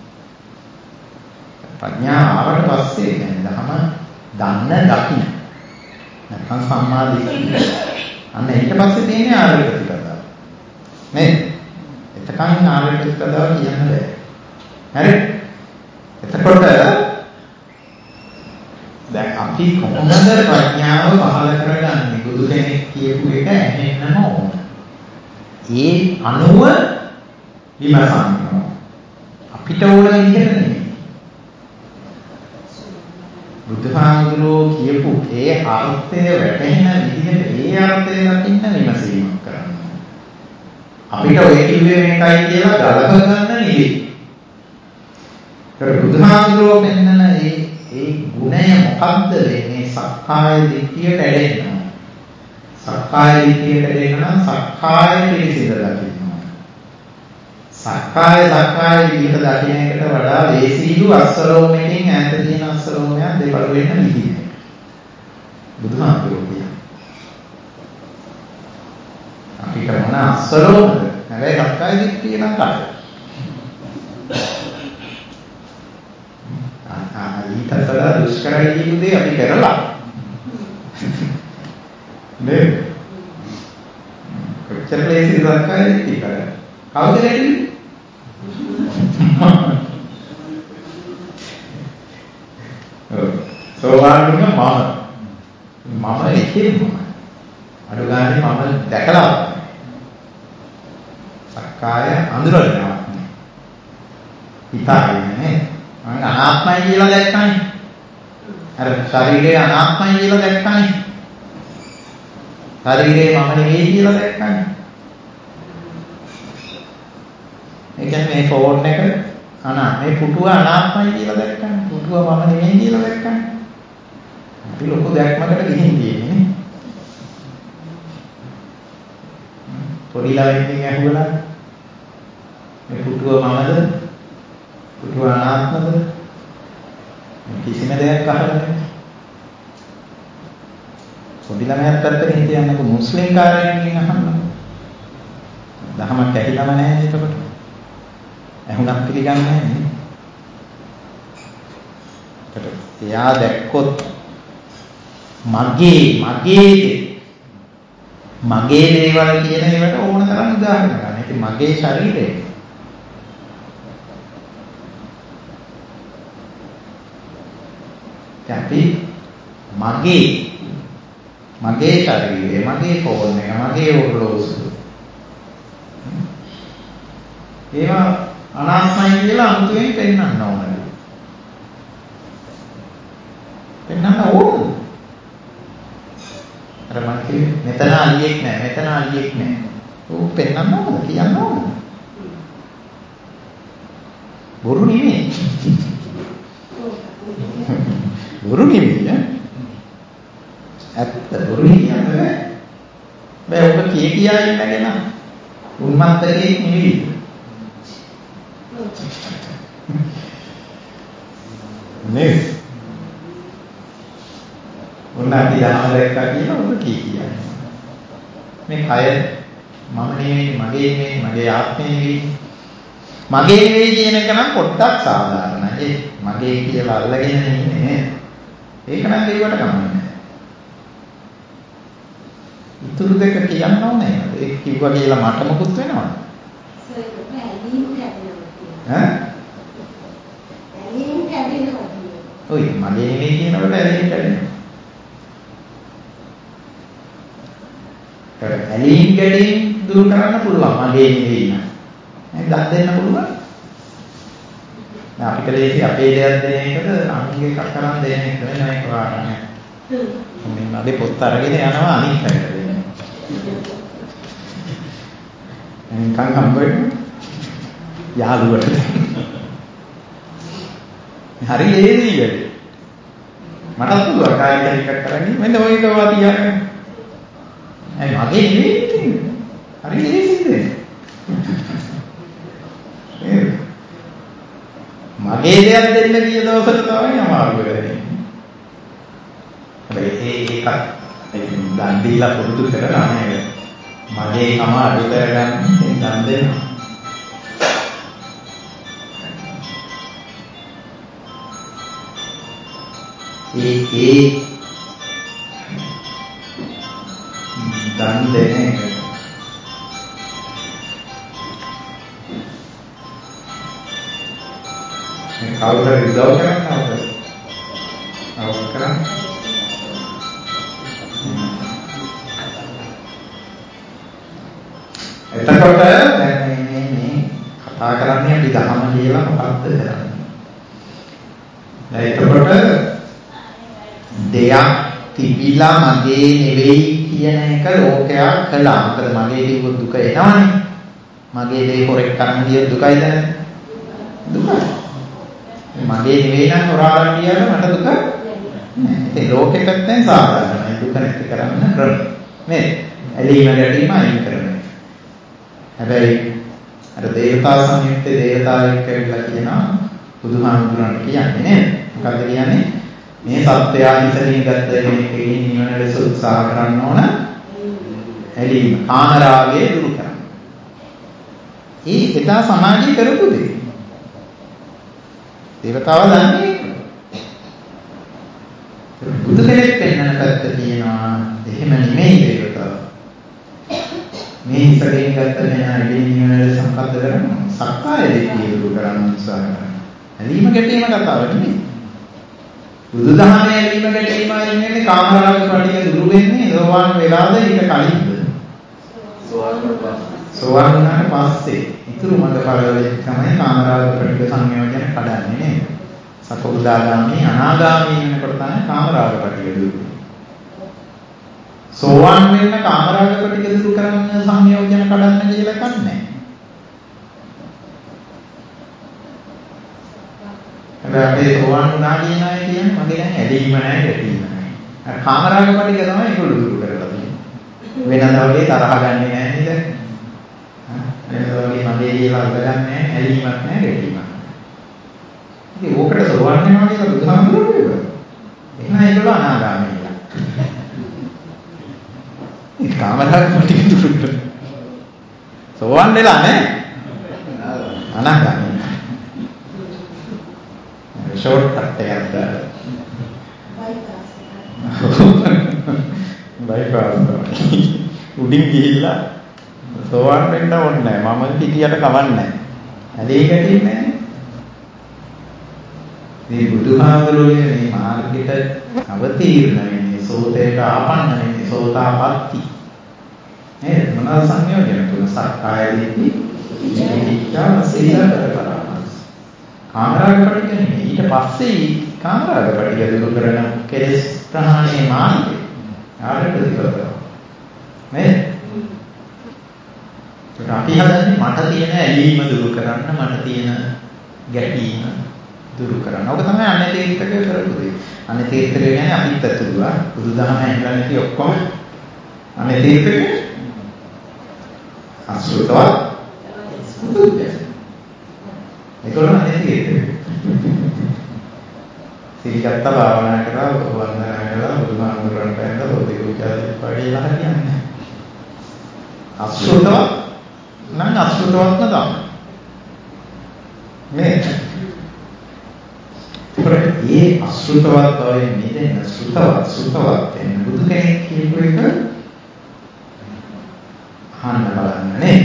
Speaker 1: ප්‍රඥාව ආවට පස්සේ يعني ධම දන්න දකින්න. නැත්නම් සම්මා දිට්ඨිය. අන්න ඊට පස්සේ තියෙන්නේ ආර්ය ප්‍රතිපදාව. නේද? එතකන් ආර්ය ප්‍රතිපදාව කියන්න බෑ. හරි? එතකොට දැන් අපි කොහොමද ප්‍රඥාව පහළ කරගන්නේ? බුදු කෙනෙක් කියපු එක ඇහෙන්නම ඕන. ඒ අනුව විමසන්න. අපිට ඕන විදිහට නෙමෙයි. බුදුහාමුදුරුවෝ කියපු ඒ අර්ථය වැටහෙන විදිහට ඒ අර්ථය දකින්න විමසීමක් කරන්න. අපිට ඔය කිව්වේ මේකයි කියලා ගලප ගන්න නෙවෙයි. ඒක බුදුහාමුදුරුවෝ මෙන්නන ඒ ඒ ගුණය මොකද්ද මේ සක්කාය දිට්ඨිය කැඩෙන්න. සක්කාය දිට්ඨිය කැඩෙන්න නම් සක්කාය පිළිසිඳ දකින්න. සක්කාය සක්කාය විදිහට දකින්න එකට වඩා ලේසිලු අස්සලෝමකින් ඈත තියෙන අස්සලෝමයක් දෙපළ වෙන්න විදිහ. බුදුහාමුදුරුවෝ කියන්නේ. අපිට මොන අස්සලෝමද? හැබැයි සක්කාය දිට්ඨිය නම් කාටද? ආ ඊටතර දුෂ්කරයි කියපු දේ අපි කරලා. නේද? කොච්චර ලේසිද සක්කාය දිට්ඨිය කරන්නේ? කවුද ලේසිද? සෝවාන් වුණ මම මම එකේ මම අඩු ගානේ මම දැකලා සක්කාය අඳුරනවා හිතාගෙන මම අනාත්මයි කියලා දැක්කනේ අර ශරීරය අනාත්මයි කියලා දැක්කනේ ශරීරය මම නෙවෙයි කියලා දැක්කනේ ඒ කියන්නේ මේ ෆෝන් එක අනා මේ පුටුව අනාත්මයි කියලා දැක්කනේ. පුටුව මම නෙමෙයි කියලා දැක්කනේ. අපි ලොකු දැක්මකට ගිහින් තියෙන්නේ. පොඩි ළමයින්ගෙන් ඇහුවලා මේ පුටුව මමද? පුටුව අනාත්මද? කිසිම දෙයක් අහලා නැහැ. පොඩි ළමයාත් පැත්තට හිටියන්නකො මුස්ලිම් කාරයන්ගෙන් අහන්න. දහමක් ඇහිලාම නැහැ ඒකට. ඇහුණක් පිළිගන්නේ නැහැ නේ. ඒකට එයා දැක්කොත් මගේ මගේ මගේ දේවල් කියන ඒවට ඕන තරම් උදාහරණ ගන්න. ඒක මගේ ශරීරය. අපි මගේ මගේ ශරීරය, මගේ ෆෝන් එක, මගේ ඔරලෝසුව. ඒවා අනාත්මයි කියලා අමුතුවෙන් පෙන්නන්න ඕනේ. පෙන්නන්න ඕනේ. අර මම කිව්වේ මෙතන අලියෙක් නැහැ, මෙතන අලියෙක් නැහැ. ඕක පෙන්නන්න ඕනේ, කියන්න ඕනේ. බොරු නෙමෙයි. බොරු නෙමෙයි ඈ. ඇත්ත බොරු කියන්නේ බෑ. බෑ ඔබ කී කියා ඉන්නගෙන උන්මත්තකේ නෙවෙයි. නේ. ඔන්න අපි දහම දැක්කා කියලා ඔබ කී කියන්නේ. මේ කය මම නෙවෙයි, මගේ නෙවෙයි, මගේ ආත්මය නෙවෙයි. මගේ නෙවෙයි කියන එක නම් පොඩ්ඩක් සාධාරණයි. මගේ කියලා අල්ලගෙන ඉන්නේ නේද? ඒක නම් ඒවට කමන්නේ. ඉතුරු දෙක කියන්න ඕනේ නේද? ඒක කිව්වා කියලා මට මොකුත් වෙනවද? සර් පැලීම් කැඩෙනවා. ඈ? පැලීම් කැඩෙනවා. ඔය මගේ නෙවෙයි කියනකොට පැලීම් කැඩෙනවා. ඒක පැලීම් කැඩීම් දුරු කරන්න පුළුවන් මගේ නෙවෙයි නේද? නේද දන් දෙන්න පුළුවන්. දැන් අපිට ලේසි අපේ දෙයක් දෙන එකට අනුන්ගේ එකක් කරන් දෙන එක නෙවෙයි කරන්නේ. මම මගේ පොත් අරගෙන යනවා අනිත් පැත්තට දෙන්න. නිකන් හම්බෙන්නේ යාළුවට. හරි ලේසි වැඩ. මටත් පුළුවන් කායික එකක් කරන්නේ මෙන්න ඔය කවා තියන්නේ. අය මගේ නෙවෙයි. හරි ලේසිද? මගේ දෙයක් දෙන්න කිය දවසට තමයි අමාරු වෙන්නේ. හැබැයි ඒකත් දන් දීලා පුරුදු කරලා නේද? මගේ කම අඩු කරගන්න දන් දෙනවා. ඒ ඒ දන් දෙන එක කවුරුද උදව් කරන්නවද? අවශ්‍ය කරන්නේ. එතකොට දැන් මේ මේ මේ කතා කරන්නේ අපි දහම කියලා මොකක්ද කරන්නේ? දැන් එතකොට දෙයක් තිබිලා මගේ නෙවෙයි කියන එක ලෝකයා කළා. මොකද මගේ කිව්වොත් දුක එනවනේ. මගේ දේ හොරෙක් කරන් ගියොත් දුකයිද නැද්ද? දුකයි. මගේ නෙවෙයි නම් හොරාගෙන ගියාම මට දුක නැහැ. ඒ ලෝකෙ පැත්තෙන් සාධාරණයි දුක නැති කරන්න ක්‍රම. නේද? ඇලීම ගැටීම අයින් කරනවා. හැබැයි අර දේවතා සංයුත්තේ දේවතාවෙක් කියලා කියනවා බුදුහාමුදුරන්ට කියන්නේ නේද? මොකද්ද කියන්නේ? මේ සත්‍යය ඉතින් ගත්ත කෙනෙක්ගේ නිවන ලෙස උත්සාහ කරන්න ඕන. ඇලීම කාමරාගය දුරු කරන්න. ඒ එදා සමාජය කරපු දේ. දේවතාව දන්නේ බුදු කෙනෙක් පෙන්වන පැත්ත තියෙනවා. එහෙම නෙමෙයි දේවතාව. මේ ඉස්සරහින් ගත්ත මෙයා ඉන්නේ සංකල්ප කරනවා. සක්කාය දිට්ඨිය දුරු කරන්න උත්සාහ කරනවා. ඇලීම ගැටීම කතාව නෙමෙයි. බුදුදහමේ ඇලීම ගැටීම ඉන්නේ කාමරාග ප්‍රතිය දුරු වෙන්නේ සෝවාන් වෙලාද ඊට කලින්ද? සෝවාන් වුණාට පස්සේ ඉතුරු මඟපරවලදී තමයි කාමරාග ප්‍රතිය සංයෝජන කඩන්නේ නේද? සකෝදාගාමි අනාගාමි වෙනකොට තමයි කාමරාග ප්‍රතිය දුරු වෙන්නේ. සෝවාන් වෙන්න කාමරාග ප්‍රතිය දුරු කරන්න සංයෝජන කඩන්න කියලා කන්නේ. හැබැයි අපේ සෝවාන් වුණා කියන අය කියන්නේ මගේ දැන් ඇලීම නැහැ ගැටීම නැහැ. අර කාමරාග පිටික තමයි ඒගොල්ලෝ දුරු කරලා තියෙන්නේ. වෙනදා වගේ තරහ ගන්නෙ නැහැ නේද? වෙනදා වගේ මගේ දේවල් අල්ලගන්නේ නැහැ, ඇලීමක් නැහැ, ගැටීමක් නැහැ. ඉතින් ඕකට සෝවාන් වෙනවා කියලා බුදුහාමුදුරුවෝ කියනවා. එහෙනම් ඒගොල්ලෝ අනාගාමීලා. ඒ කාමරාග පිටික දුරු කරලා සෝවාන් වෙලා නැහැ. අනාගාමී. ෂෝට් කට් එකක් දාලා. බයිපාස් තමයි. උඩින් ගිහිල්ලා සෝවාන් වෙන්න ඕනේ නැහැ. මම පිටියට කවන්නේ නැහැ. ඇලේ ගැටෙන්නේ නැහැ. මේ බුදුහාමුදුරුවෝ මේ මාර්ගෙට අවතීර්ණ වෙන්නේ සෝතේට ආපන්න වෙන්නේ සෝතාපට්ටි. නේද? මොනවා සංයෝජන තුන සක්කාය දිට්ඨි, විචිකිච්ඡා, සීලබ්බත පරාමාස. කාමරාග පිටික නෙමෙයි. ඊට පස්සේ කාමරාග පිටික දුරු කරන කෙලෙස් ප්‍රහාණය මාර්ගය. ආරම්භ කරනවා. නේද? ඒක අපි හදන්නේ මට තියෙන ඇලීම දුරු කරන්න, මට තියෙන ගැටීම දුරු කරන්න. ඔක තමයි අනේ තීර්ථකය කරපු දේ. අනේ තීර්ථකය කියන්නේ අපිත් ඇතුළුවා. බුදුදහම ඇහිලා නැති ඔක්කොම අනේ තීර්ථකය අසුතවත් බුදුදහම. ඒකෝන අනේ තීර්ථකය. සිල්ගත්ත භාවනා කරලා වන්දනා කරලා බුදුහාමුදුරන්ට ඇඳ බෝධි පූජාදී පරිලහ කියන්නේ. අසුතවත් නම් අසුතවත්ම තමයි. මේ ඒ අසුතවත් බවෙන් මිදෙන්න සුතවත් සුතවත් වෙන බුදු කෙනෙක් කියපු එක අහන්න බලන්න නේ.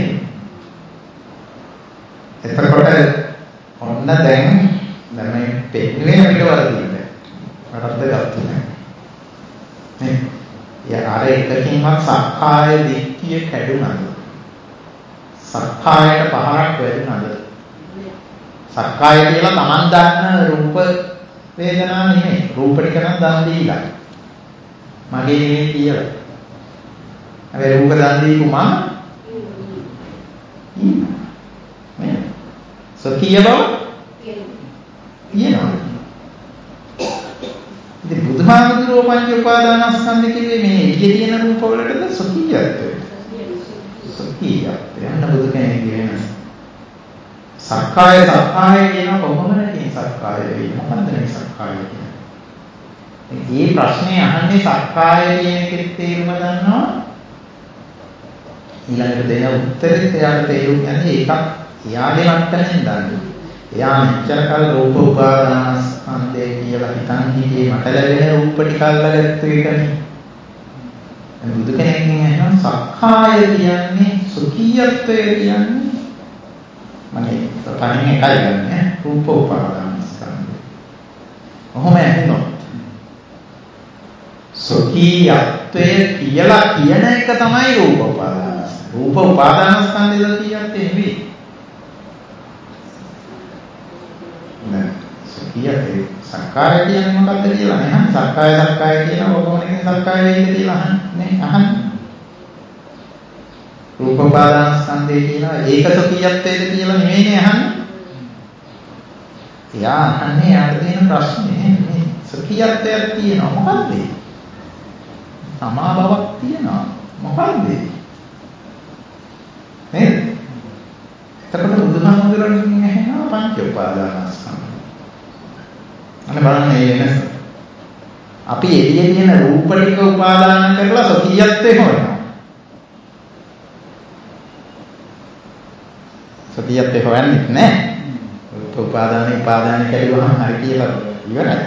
Speaker 1: එතකොට ඔන්න දැන් දැන් මේ පෙන්නුවේ අපිට වරදින්න. වරද්ද ගත්තා. නේ. යා අර එකකින්වත් සක්කාය දිට්ඨිය කැඩුනද? සක්කායට පහරක් වැදුනද? සක්කාය කියලා Taman දන්න රූප වේදනා නෙමෙයි. රූප ටික නම් දන් දීලා. මගේ නෙමෙයි කියලා. හැබැයි රූප දන් දීපු මම නේ. සතිය බව තියෙනවා. ඉතින් බුදුහාමුදුරුවෝ පංච උපාදානස්කන්ධ කිව්වේ මේ එළියේ තියෙන රූප වලටද සතියත්වය. සතිය. යන්න බුදු කෙනෙක් කියනවා. සක්කාය සක්කාය කියන කොහොමද සක්කාය වෙන්නේ? මොකද්ද මේ සක්කාය කියන්නේ? මේ ප්‍රශ්නේ අහන්නේ සක්කාය කියන එකේ තේරුම දන්නවා. ඊළඟට දෙන උත්තරෙත් එයාට තේරුම් ගන්න එකක් එයාගේ මට්ටමින් දන්නේ. එයා මෙච්චර කල් රූප උපාදානස්කන්ධය කියලා හිතන් හිටියේ මට ලැබෙන රූප ටික අල්ලගත්තු එකනේ. බුදු කෙනෙක්ගෙන් අහනවා සක්කාය කියන්නේ සුඛීයත්වය කියන්නේ මනේ තනින් එකයි ගන්න රූප උපාදානස්කන්ධය. කොහොම ඇහෙනොත් සුඛීයත්වය කියලා කියන එක තමයි රූප උපාදානස්කන්ධය. රූප උපාදානස්කන්ධය සුඛීයත්වය නෙවෙයි. නෑ සුඛීයත්වය සක්කාය කියන්නේ මොකක්ද කියලා නේ. සක්කාය සක්කාය කියන ඔබෝණකින් සක්කාය වෙයිද කියලා අහන්නේ අහන්නේ. රූප උපාදානස්කන්ධය කියනවා ඒක සුඛීයත්වයද කියලා නෙමෙයිනේ අහන්නේ. එයා අහන්නේ යාට තියෙන ප්‍රශ්නේ මේ සුඛීයත්වයක් තියෙනවා මොකද්ද? සමා බවක් තියෙනවා මොකද්ද? නේද? එතකොට බුදුහාමුදුරන්ගෙන් අහනවා පංච උපාදානස්කන්ධය. අන්න බලන්න මේ වෙනස. අපි එළියේ තියෙන රූප ටික උපාදාන කරලා සුඛීයත්වය හොයනවා. සතියත් ඒක හොයන්නේ නැහැ. උපාදානේ උපාදානේ කැඩුවහම හරි කියලා ඉවරයි.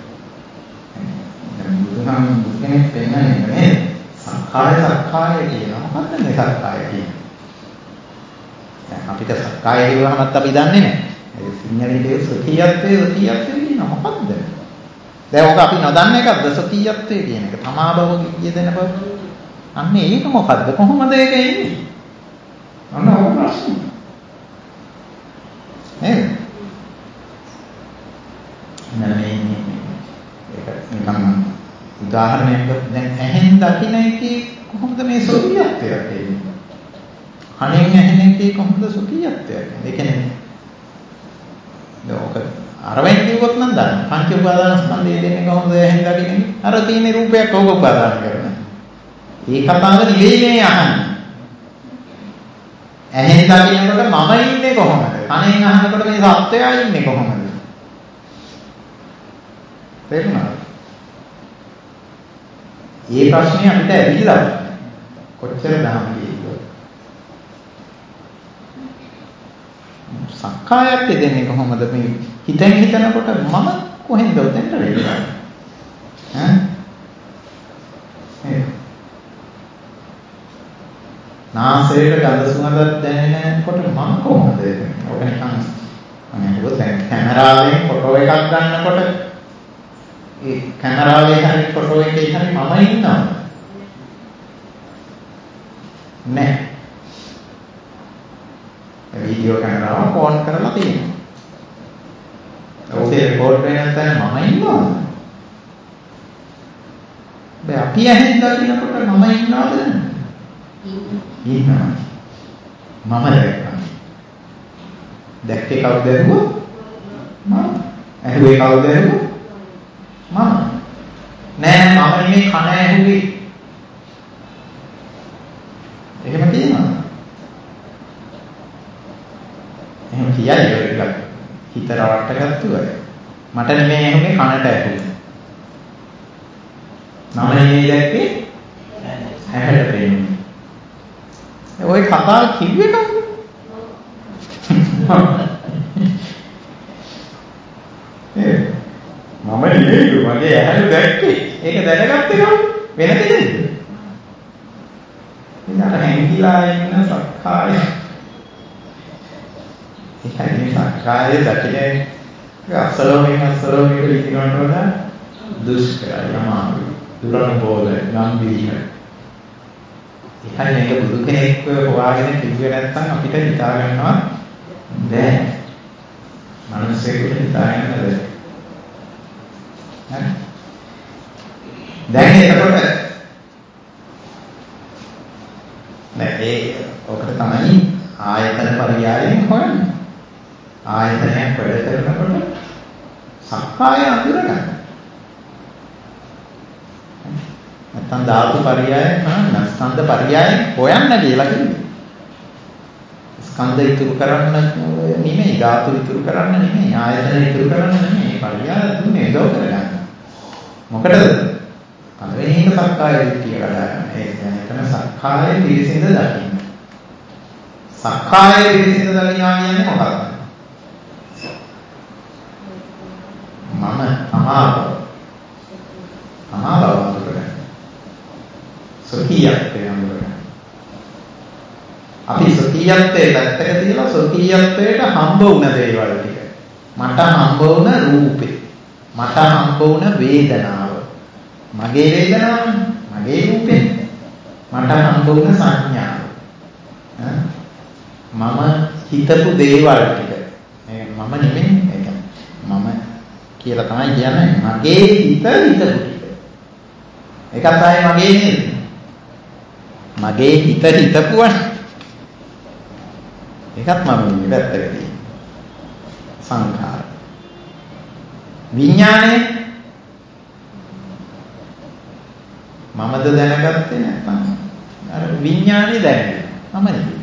Speaker 1: දැන් බුදුහාම කෙනෙක් පෙන්නන්නේ නේද? සක්කාය සක්කාය කියනවා. මොකද්ද මේ සක්කාය කියන්නේ? දැන් අපිට සක්කාය කියවහමත් අපි දන්නේ නැහැ. ඒ සිංහලයේ සතියත්වේ සතියත්වේ කියන මොකද්ද? දැන් ඔක අපි නොදන්න එකක්ද සතියත්වේ කියන එක? තමා බව කියදෙන බව. අන්න ඒක මොකද්ද? කොහොමද ඒක එන්නේ? අන්න ඔය ප්‍රශ්නේ. නේද? නෑ ඒක නිකන් උදාහරණයක් දැන් ඇහෙන් දකින්න එකේ කොහොමද මේ සුඛියත්වයක් එන්නේ? කනෙන් ඇහෙන එකේ කොහොමද සුඛියත්වයක් එන්නේ? ඒ කියන්නේ ලෝක අරවෙන් කිව්වොත් නම් දන්න. පංච උපාදානස්කන්ධය දෙන්නේ කොහොමද එහෙන් දකින්නේ? අර තියෙන රූපයක් ඕක උපාදාන කරන. ඒ කතාව නෙවෙයි මේ අහන්නේ. ඇහෙන් දකින්නකොට මම ඉන්නේ කොහොමද? කනෙන් අහනකොට මේ සත්‍යය ඉන්නේ කොහොමද? තේරුණාද? මේ ප්‍රශ්නේ අපිට ඇවිල්ලා කොච්චර දහම් කියනවා. සක්කායත් දෙන්නේ කොහොමද මේ හිතෙන් හිතනකොට මම කොහෙන්ද උදේට වෙන්නේ? ඈ? නාසයට ගඳ සුවඳක් දැනෙනකොට මම කොහොමද? ඔක නිකන් මම හිතුවා දැන් කැමරාවෙන් ෆොටෝ එකක් ගන්නකොට ඒ කැමරාවේ හරි ෆොටෝ එකේ හරි මම ඉන්නවා. නෑ. වීඩියෝ කැමරාව ඕන් කරලා තියෙනවා. ඔතේ රෙකෝඩ් වෙන තැන මම ඉන්නවා. බෑ අපි ඇහෙන් දකින්නකොට මම ඉන්නවද? ඉන්නවා. මම දැක්කා. දැක්කේ කවුද ඇහුවා? මම. ඇහුවේ කවුද ඇහුවා? මම. නෑ මම ඉන්නේ කන ඇහුවේ. එහෙම කියනවා. එහෙම කියයි ඒක හිත රවට්ට ගත්තා. මට නෙමෙයි ඇහුනේ කනට ඇහුනේ. මම නෙමෙයි දැක්කේ ඇහැට පෙනුනේ. ඔය කතාව කිව්වේ කවුද? ඒ මම නෙමෙයි මගේ ඇහැට දැක්කේ. ඒක දැනගත්තේ කවුද? වෙන කෙනෙක්ද? ඉතින් අර හැංගිලා ඉන්න සක්කාය. ඒකයි සක්කාය දකින්නේ අසලෝමින් අසලෝමින් ඉන්නකොට වඩා දුෂ්කරයි අමාරුයි. දුරන බෝල ගම්බීරයි. ඒකයි මේක බුදු කෙනෙක් හොයාගෙන කිව්වේ නැත්නම් අපිට හිතා ගන්නවා බෑ. මිනිස්සුන්ට හිතා ගන්න බෑ. හරි. දැන් එතකොට නෑ ඒ ඔකට තමයි ආයතන පරියායෙන් හොයන්නේ. ආයතනයක් වැඩ කරනකොට සක්කාය අඳුරගන්න. නැත්නම් ධාතු පරියායෙන් හොයන්න, ස්කන්ධ පරියායෙන් හොයන්න කියලා කිව්වේ. ස්කන්ධ ඉතුරු කරන්න නෙමෙයි, ධාතු ඉතුරු කරන්න නෙමෙයි, ආයතන ඉතුරු කරන්න නෙමෙයි, පරියාය දුන්නේ උදව් කරගන්න. මොකටද? පළවෙනි එක සක්කාය දිට්ඨිය ගන්න. ඒ කියන්නේ එතන සක්කාය පිළිසිඳ දකින්න. සක්කාය පිළිසිඳ දකින්නවා කියන්නේ මොකක්ද? මම අමාව. අමාව වතුරේ. සොකියත්තේ අඳුරගන්න. අපි සොකියත්තේ පැත්තක තියලා සොකියත්තේට හම්බ වුණ දේවල් ටික. මට හම්බ වුණ රූපේ. මට හම්බ වුණ වේදනාව. මගේ වේදනාව, මගේ රූපේ. මට හම්බ වුණ සංඥාව. මම හිතපු දේවල් ටික. මේ මම නෙමෙයි ඒක. මම කියලා තමයි කියන්නේ මගේ හිත හිතපු ටික. ඒකත් ආයේ මගේ නේද? මගේ හිත හිතපුවා. ඒකත් මම නෙමෙයි පැත්තකදී. සංඛාර. විඥානය මමද දැනගත්තේ නැත්නම් අර විඥානේ දැනගන්න. මම නෙමෙයි.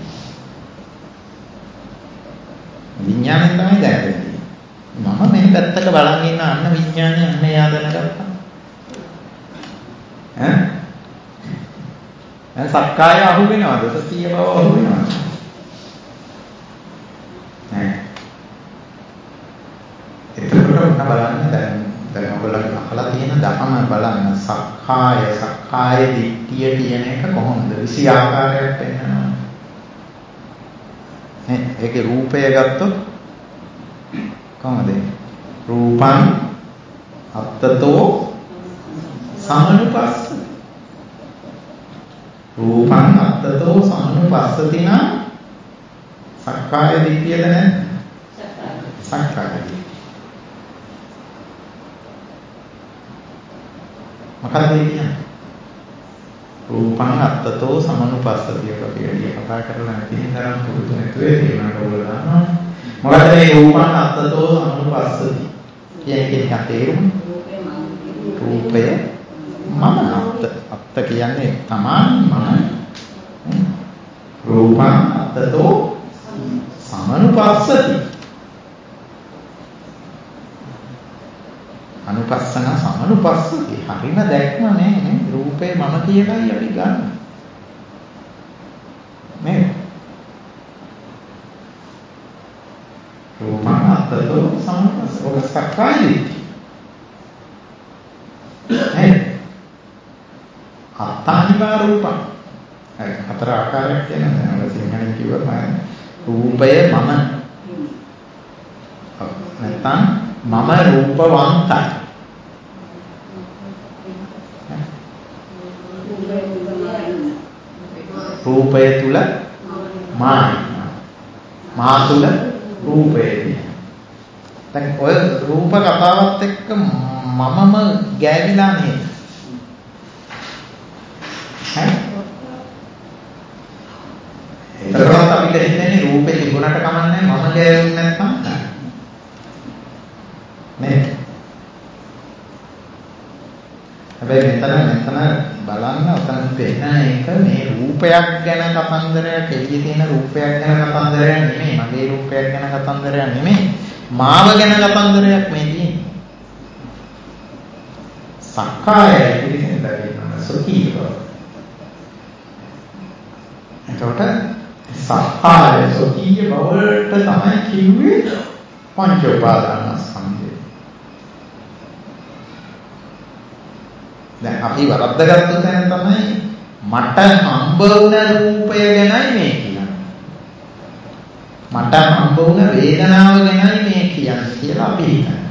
Speaker 1: විඥානේ තමයි දැනගන්නේ. මම මේ පැත්තක බලන් ඉන්න අන්න විඥානේ අන්න එයා දැනගත්තා. ඈ? දැන් සක්කාය අහු වෙනවද? සතිය බව අහු වෙනවද? නෑ. එතකොට උන්න බලන්න දැන් දැන් ඔයගොල්ලෝ අහලා තියෙන ධර්ම බලන්න සක්කාය සක්කාය දිට්ඨිය කියන එක කොහොමද? විසි ආකාරයක් වෙනවා. නේ ඒකේ රූපය ගත්තොත් කොහොමද? රූපං අත්තතෝ සමනුපස්ස. රූපං අත්තතෝ සමනුපස්සති නම් සක්කාය දිට්ඨියද නැද්ද? සක්කාය දිට්ඨිය. මොකක්ද කියන්නේ? රූපං අත්තතෝ සමනුපස්සති කියලා කියන්නේ කතා කරලා නැති තරම් පුරුදු නැතුවේ තියෙනවා ඔයගොල්ලෝ දන්නවා. මොකද මේ රූපං අත්තතෝ සමනුපස්සති කියන එක නිකන් තේරුම. රූපය මම අත්ත අත්ත කියන්නේ තමයි මම. රූපං අත්තතෝ සමනුපස්සති. අනුපස්සන සමනුපස්සති. හරිම දැක්ම නේ රූපේ මම කියලායි අපි ගන්න. නේ රූපං අත්තතෝ සමනුපස්සති. ඔක සක්කාය දිට්ඨිය. නේ අත්තානිවා රූපං. හරි හතර ආකාරයක් කියනවා. දැන් සිංහලෙන් කිව්වම රූපය මම. නැත්නම් මම රූපවන්තයි. රූපය තුල මායි. මා තුල රූපය. දැන් ඔය රූප කතාවත් එක්ක මමම ගෑවිලා නේද? හරි. ඒකවත් අපිට හිතන්නේ රූපේ තිබුණට කමන්නේ මම ගෑවුනේ නැත්නම් නේ. හැබැයි මෙතන මෙතන බලන්න ඔතන පෙන්නන එක මේ රූපයක් ගැන කතන්දරයක් එළියේ තියෙන රූපයක් ගැන කතන්දරයක් නෙමෙයි. මගේ රූපයක් ගැන කතන්දරයක් නෙමෙයි. මාව ගැන කතන්දරයක් මේ තියෙන්නේ. සක්කායයි පිළිසෙන් දැකීම සුඛී බව. එතකොට සක්කාය සුඛී බවට තමයි කිව්වේ පංච උපාදානස්කන්ධය. දැන් අපි වරද්දාගත්ත තැන තමයි මට හම්බ වුණ රූපය ගැනයි මේ කියන්නේ. මට හම්බ වුණ වේදනාව ගැනයි මේ කියන්නේ කියලා අපි හිතනවා.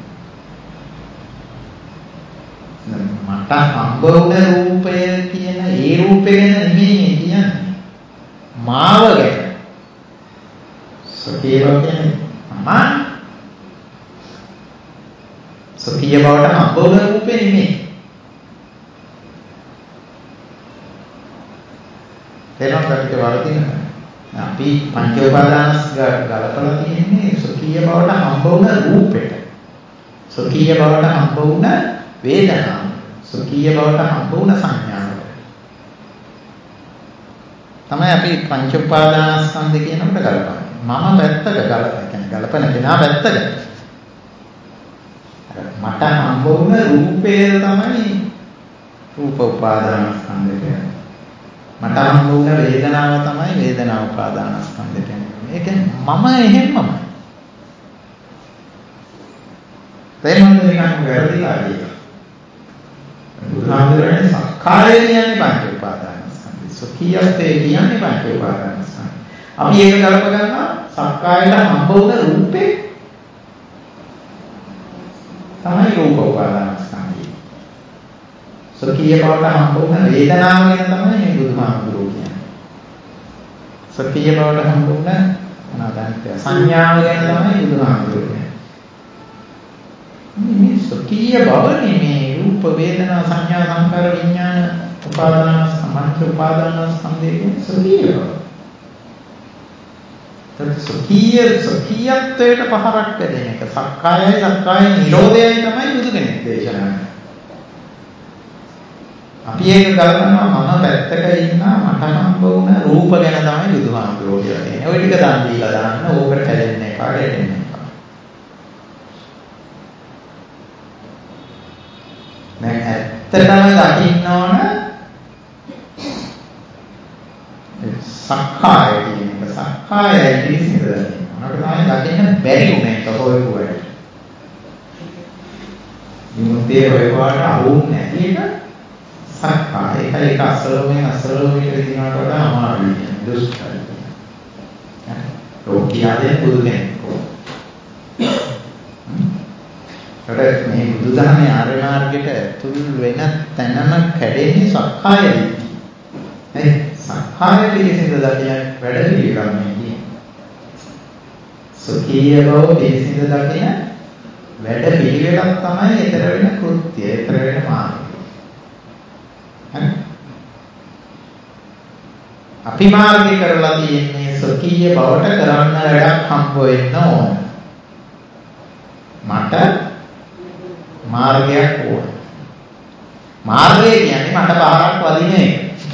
Speaker 1: මට හම්බ වුණ රූපය කියන ඒ රූපය ගැන නෙමෙයි කියන්නේ. මාව ගැන. සතිය කියන්නේ මම සතිය බවට හම්බ වුණ රූපේ නෙමෙයි. එනකොට අපිට වරදින අපි පංච උපාදානස් ගලපලා තියෙන්නේ සුඛීය බවට හම්බ වුණ රූපෙට. සුඛීය බවට හම්බ වුණ වේදනාව. සුඛීය බවට හම්බ වුණ සංඥාව. තමයි අපි පංච උපාදානස්කන්ධ කියනකොට ගලපන්නේ. මම පැත්තක ගලපන කියන්නේ ගලපන කෙනා පැත්තක. මට හම්බ වුණ රූපය තමයි රූප උපාදානස්කන්ධ කියන්නේ. මට හම්බ වුණ වේදනාව තමයි වේදනා උපාදානස්කන්ධ කියන්නේ. ඒ කියන්නේ මම එහෙමම. තේරුම්ද නිකන් වැරදිලා කියලා. බුදුහාමුදුරනේ සක්කාය කියන්නේ පංච උපාදානස්කන්ධ. සුඛියත්තේ කියන්නේ පංච උපාදානස්කන්ධ. අපි ඒක ගලප ගන්නවා සක්කායට හම්බ වුණ රූපේ තමයි රූප උපාදානස්කන්ධය. සුඛීය බවට හම්බ වුණ වේදනාව ගැන තමයි මේ බුදුහාමුදුරුවෝ කියන්නේ. සුඛීය බවට හම්බ වුණ අනාගත සංඥාව ගැන තමයි බුදුහාමුදුරුවෝ කියන්නේ. මේ සුඛීය බව නෙමේ රූප වේදනා සංඥා සංකාර විඥාන උපාදාන සමන්ත උපාදාන ස්කන්ධය කියන්නේ සුඛීය බව. තත් සුඛීය සුඛීයත්වයට පහරක් දෙන එක සක්කායයි සක්කාය නිරෝධයයි තමයි බුදු කෙනෙක් දේශනා කරන්නේ. අපි ඒක ගලපනවා මම පැත්තක ඉන්නා මට හම්බ වුණ රූප ගැන තමයි බුදුහාමුදුරුවෝ කියලා කියන්නේ. ওই ටික දන් දීලා දාන්න ඕකට හැදෙන්නේ එපා ගැටෙන්නේ එපා. දැන් ඇත්තටම දකින්න ඕන සක්කාය කියන එක සක්කායයි පිළිසිඳ දකින්න. මොනකට තමයි දකින්න බැරි උනේ ඒක හොයුවා. විමුක්තිය හොයුවාට අහුන්නේ නැති එක සක්කාය. ඒකයි ඒක අසලෝමෙන් අසලෝමෙට විදිනවට වඩා අමාරුයි කියන්නේ දුෂ්කරයි. රෝගියාදේ බුදු කෙනෙක්. ඒකට මේ බුදුදහමේ ආර්ය මාර්ගයට ඇතුල් වෙන තැනම කැඩෙන්නේ සක්කාය දිට්ඨිය. හරි සක්කාය පිළිසිඳ දකින වැඩ පිළිගන්න කියන්නේ. සුඛීය බව පිළිසිඳ දකින වැඩ පිළිවෙලක් තමයි ඊතර වෙන කෘත්‍යය, ඊතර වෙන මාර්ගය. අපි මාර්ගය කරලා තියෙන්නේ සුඛීය බවට කරන්න වැඩක් හම්බ වෙන්න ඕන. මට මාර්ගයක් ඕන. මාර්ගය කියන්නේ මට පහරක් වදින එක.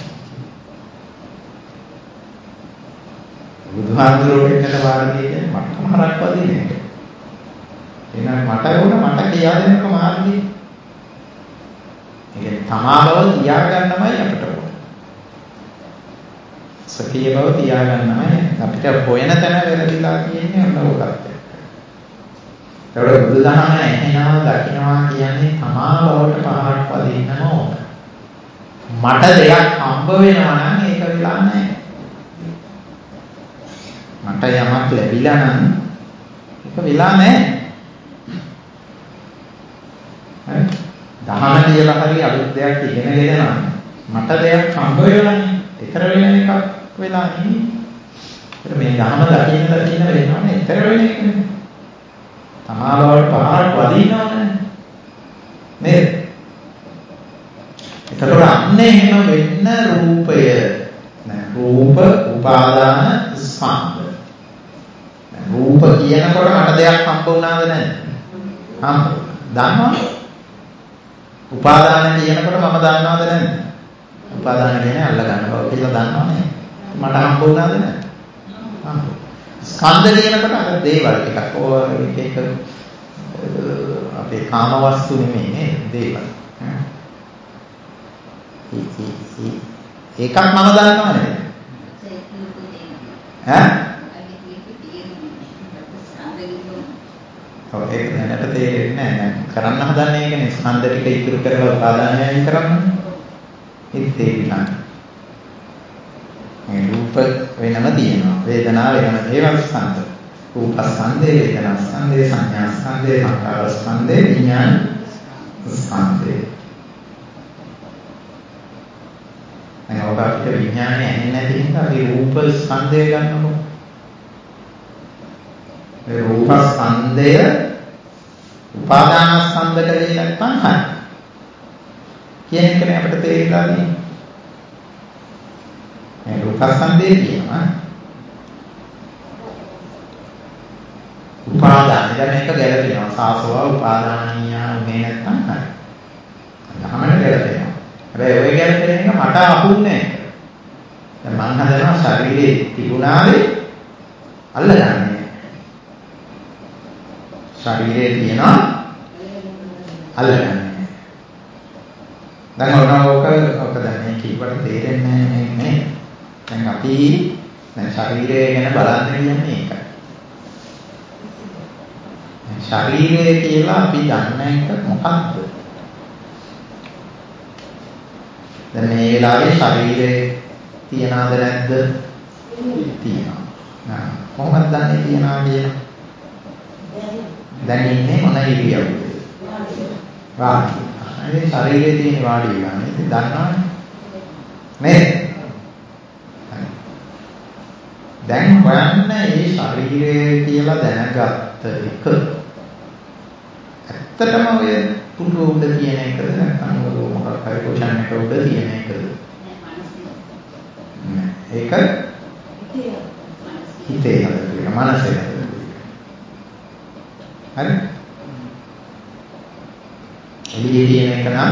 Speaker 1: බුදුහාමුදුරුවෝ එක්කන වාර්ගය කියන්නේ මට පහරක් වදින එක. එහෙනම් මට ඕන මට කියා දෙන්නක මාර්ගය. ඒ තමා බව තියාගන්නමයි අපිට ඕන. සතිය බව තියාගන්නමයි අපිට හොයන තැන වැරදිලා කියන්නේ ඔන්න ඔකට. ඒවල බුදුදහම ඇහෙනවා දකින්නවා කියන්නේ තමා බවට පහරක් වදින්නම ඕන. මට දෙයක් හම්බ වෙනවා නම් ඒක වෙලා නැහැ. මට යමක් ලැබිලා නම් ඒක වෙලා නැහැ. හරි. දහම කියලා හරි අලුත් දෙයක් ඉගෙනගෙන නම් මට දෙයක් හම්බ වෙලානේ. ඊතර වෙන එකක් වෙලා නෙමෙයි. ඒත් මේ දහම දකින්න දකින්න වෙනවනේ ඊතර වෙන එකනේ. තමා බවට පහරක් වදිනවනේ. නේද? ඒතකොට අන්න එහෙම වෙන්න රූපය නෑ රූප උපාදාන ස්කන්ධ. රූප කියනකොට මට දෙයක් හම්බ වුණාද නැද්ද? හම්බ. දන්නවද? උපාදාන කියනකොට මම දන්නවද නැද්ද? උපාදාන කියන්නේ අල්ල ගන්න බව කියලා දන්නවනේ. මට හම්බ වුණාද නැද්ද? හම්බ. ස්කන්ධ කියනකොට අර දේවල් ටිකක් ඕ එක එක අපේ කාම වස්තු නෙමෙයි නේද? දේවල්. ඒකක් මම දන්නවනේ. ඈ? ඔව් ඒක දැනට තේරෙන්නේ නැහැ. කරන්න හදන්නේ ඒකනේ ස්කන්ධ ටික ඉතුරු කරලා උපාදානයයි කරන්නේ. ඒක තේරිලා. මේ රූප වෙනම තියෙනවා. වේදනාව වෙනම ඒවා ස්කන්ධ. රූප ස්කන්ධේ, වේදනා ස්කන්ධේ, සංඥා ස්කන්ධේ, සංකාර ස්කන්ධේ, විඥාන ස්කන්ධේ. අනිවාර්ය අපිට විඥානය ඇහෙන්නේ නැති නිසා අපි රූප ස්කන්ධය ගන්නකො. ඒ රූප ස්කන්ධය උපාදාන ස්කන්ධ කරේ නැත්නම් හරි. කියන එකනේ අපිට තේරිලා තියෙන්නේ. මේ රූප ස්කන්ධය කියනවා උපාදාන. දැන් මේක ගැලපෙනවා. සාසව උපාදානීය උනේ නැත්නම් හරි. ගහමන ගැලපෙනවා. හැබැයි ඔය ගැලපෙන එක මට අහුන්නේ නැහැ. දැන් මං හදනවා ශරීරේ තිබුණාවේ අල්ලගන්නේ. ශරීරේ තියනවා අල්ලගන්නේ. දැන් ඔන්නෝක ඔක දැන් මේ කීවට තේරෙන්නේ නැහැ නේ. දැන් අපි දැන් ශරීරය ගැන බලන්න කියන්නේ ඒකයි. ශරීරය කියලා අපි දන්න එක මොකක්ද? දැන් මේ වෙලාවේ ශරීරේ තියනවද නැද්ද? තියෙනවා. නෑ. කොහොමද දන්නේ තියනවා කියලා? දැන් ඉන්නේ මොන ඉරියව්වද? වාඩි. ඒ ශරීරයේ තියෙන වාඩි වෙලා නේද? දන්නවනේ. නේද? දැන් හොයන්න මේ ශරීරය කියලා දැනගත්ත එක ඇත්තටම ඔය පුඩුව උඩ තියෙන එකද නැත්නම් මොකක් හරි කොෂන් එක උඩ තියෙන එකද? නෑ. ඒක හිතේ හදලා මනසේ හදලා. හරි? එළියේ තියෙන එක නම්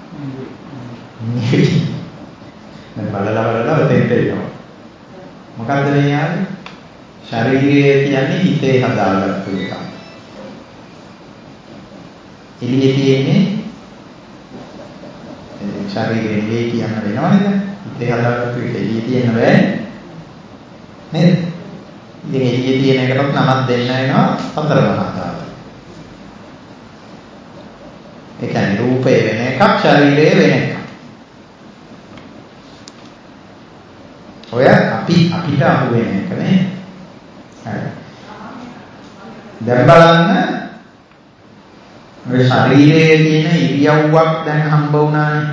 Speaker 1: දැන් බලලා බලලා ඔතෙන්ට එනවා. මොකද්ද මේ යාළුවා? ශරීරය කියන්නේ හිතේ හදාගත්තු එකක්. එළියේ තියෙන්නේ ශරීරයේ මේ කියන්න වෙනවනේ දැන්. හිතේ හදාගත්තු එක එළියේ තියෙන්න බෑ. නේද? ඉතින් එළියේ තියෙන එකටත් නමක් දෙන්න වෙනවා සතර මහා ධාතු. ඒ කියන්නේ රූපය වෙන එකක් ශරීරය වෙන එකක්. ඔය අපි අපිට අහු වෙන එක නේ. හරි. දැන් බලන්න ඔය ශරීරයේ තියෙන ඉරියව්වක් දැන් හම්බ වුණානේ.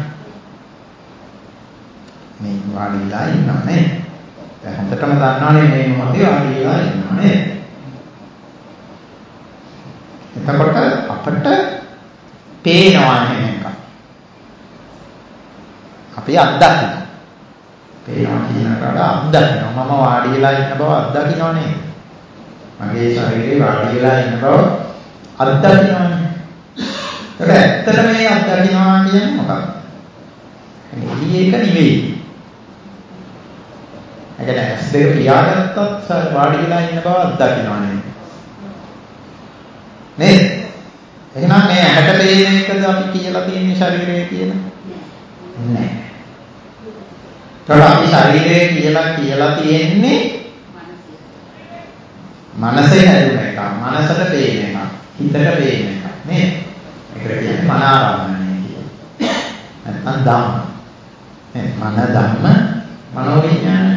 Speaker 1: මේ වාඩිලා ඉන්නවා නේ. දැන් හොඳටම දන්නවනේ මේ මොහොතේ වාඩිලා ඉන්නවා නේ. එතකොට අපිට පේනවා නේද? අපි අත්දකිනවා. පේනවා කියනකට අත්දකිනවා. මම වාඩි වෙලා ඉන්න බව අත්දකින්නව නේද? මගේ ශරීරේ වාඩි වෙලා ඉන්න බව අත්දකින්නවනේ. ඒක ඇත්තට මේ අත්දකින්නවා කියන්නේ මොකක්ද? එළිය එක නෙවෙයි. ඒ කියන්නේ ඇස් දෙක පියාගත්තත් වාඩි වෙලා ඉන්න බව අත්දකින්නවා නෙවෙයි. නේද? එහෙනම් මේ ඇහැට පේන එකද අපි කියලා තියෙන්නේ ශරීරය කියලා? නෑ. ඒතකොට අපි ශරීරය කියලා කියලා තියෙන්නේ මනසේ හැදුන එක, මනසට පේන එක, හිතට පේන එක නේද? ඒකට කියන්නේ මන ආරම්භණය කියලා. නැත්නම් ධම්ම. නේ මන ධම්ම මනෝවිඥානය.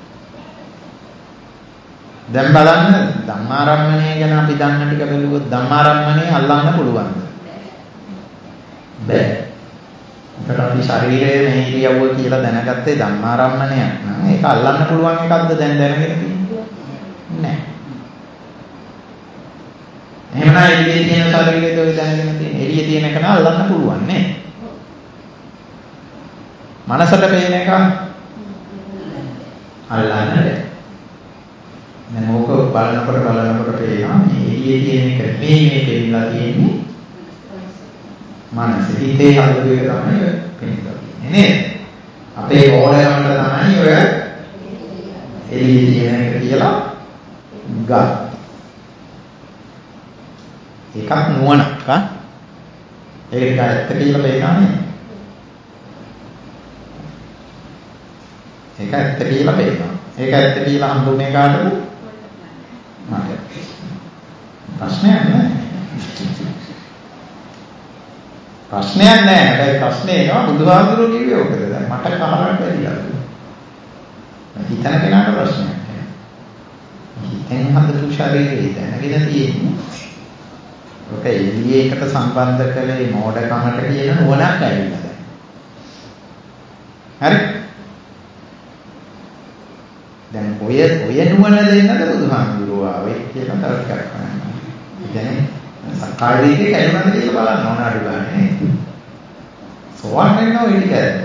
Speaker 1: දැන් බලන්න ධම්මාරම්මණය ගැන අපි දන්න ටික බැලුවොත් ධම්මාරම්මණය අල්ලන්න පුළුවන්ද? බැහැ. ඒකට අපි ශරීරයේ මේ ඉරියව්ව කියලා දැනගත්තේ ධම්මාරම්මණයක් නම් ඒක අල්ලන්න පුළුවන් එකක්ද දැන් දැනගෙන තියෙන්නේ? නැහැ. එහෙමනම් එළියේ තියෙන ශරීරයද ඔය දැනගෙන තියෙන්නේ? එළියේ තියෙන එක නම් අල්ලන්න පුළුවන් නේ. මනසට පේන එක අල්ලන්න බැහැ. දැන් ඕක බලනකොට බලනකොට පේනවා මේ එළියේ තියෙන එක මේ මේ පෙන්නලා තියෙන්නේ මනස. හිතේ හදපු එක තමයි පෙන්නලා තියෙන්නේ නේද? අපේ ඕනෑමකට තමයි ඔය එළියේ තියෙන එක කියලා ගන්න. එකක් නුවණක් හා ඒක ඇත්ත කියලා පේනවා නේ. ඒක ඇත්ත කියලා පේනවා. ඒක ඇත්ත කියලා හඳුන්නේ කාටද? මට. ප්‍රශ්නයක් නැහැ. ප්‍රශ්නයක් නැහැ. හැබැයි ප්‍රශ්නේ එනවා බුදුහාමුදුරුවෝ කිව්වේ ඔකද? දැන් මට කහරක් වෙලිලා. හිතන කෙනාට ප්‍රශ්නයක් නැහැ. හිතෙන් හදපු ශරීරය දැනගෙන තියෙන්නේ. ඔක එළියේ එකට සම්බන්ධ කළේ මෝඩකමට කියන නුවණක් ඇවිල්ලා දැන්. හරි? දැන් ඔය ඔය නුවණ දෙන්නද බුදුහාමුදුරුවෝ ආවේ කියලා තර්කයක් කරනවා. ඒ කියන්නේ සක්කාය දිට්ඨිය කැඩුනද කියලා බලන්න ඕන අඩු ගන්න. සෝවන් වෙනවා ඒ ටික ඇත්ත.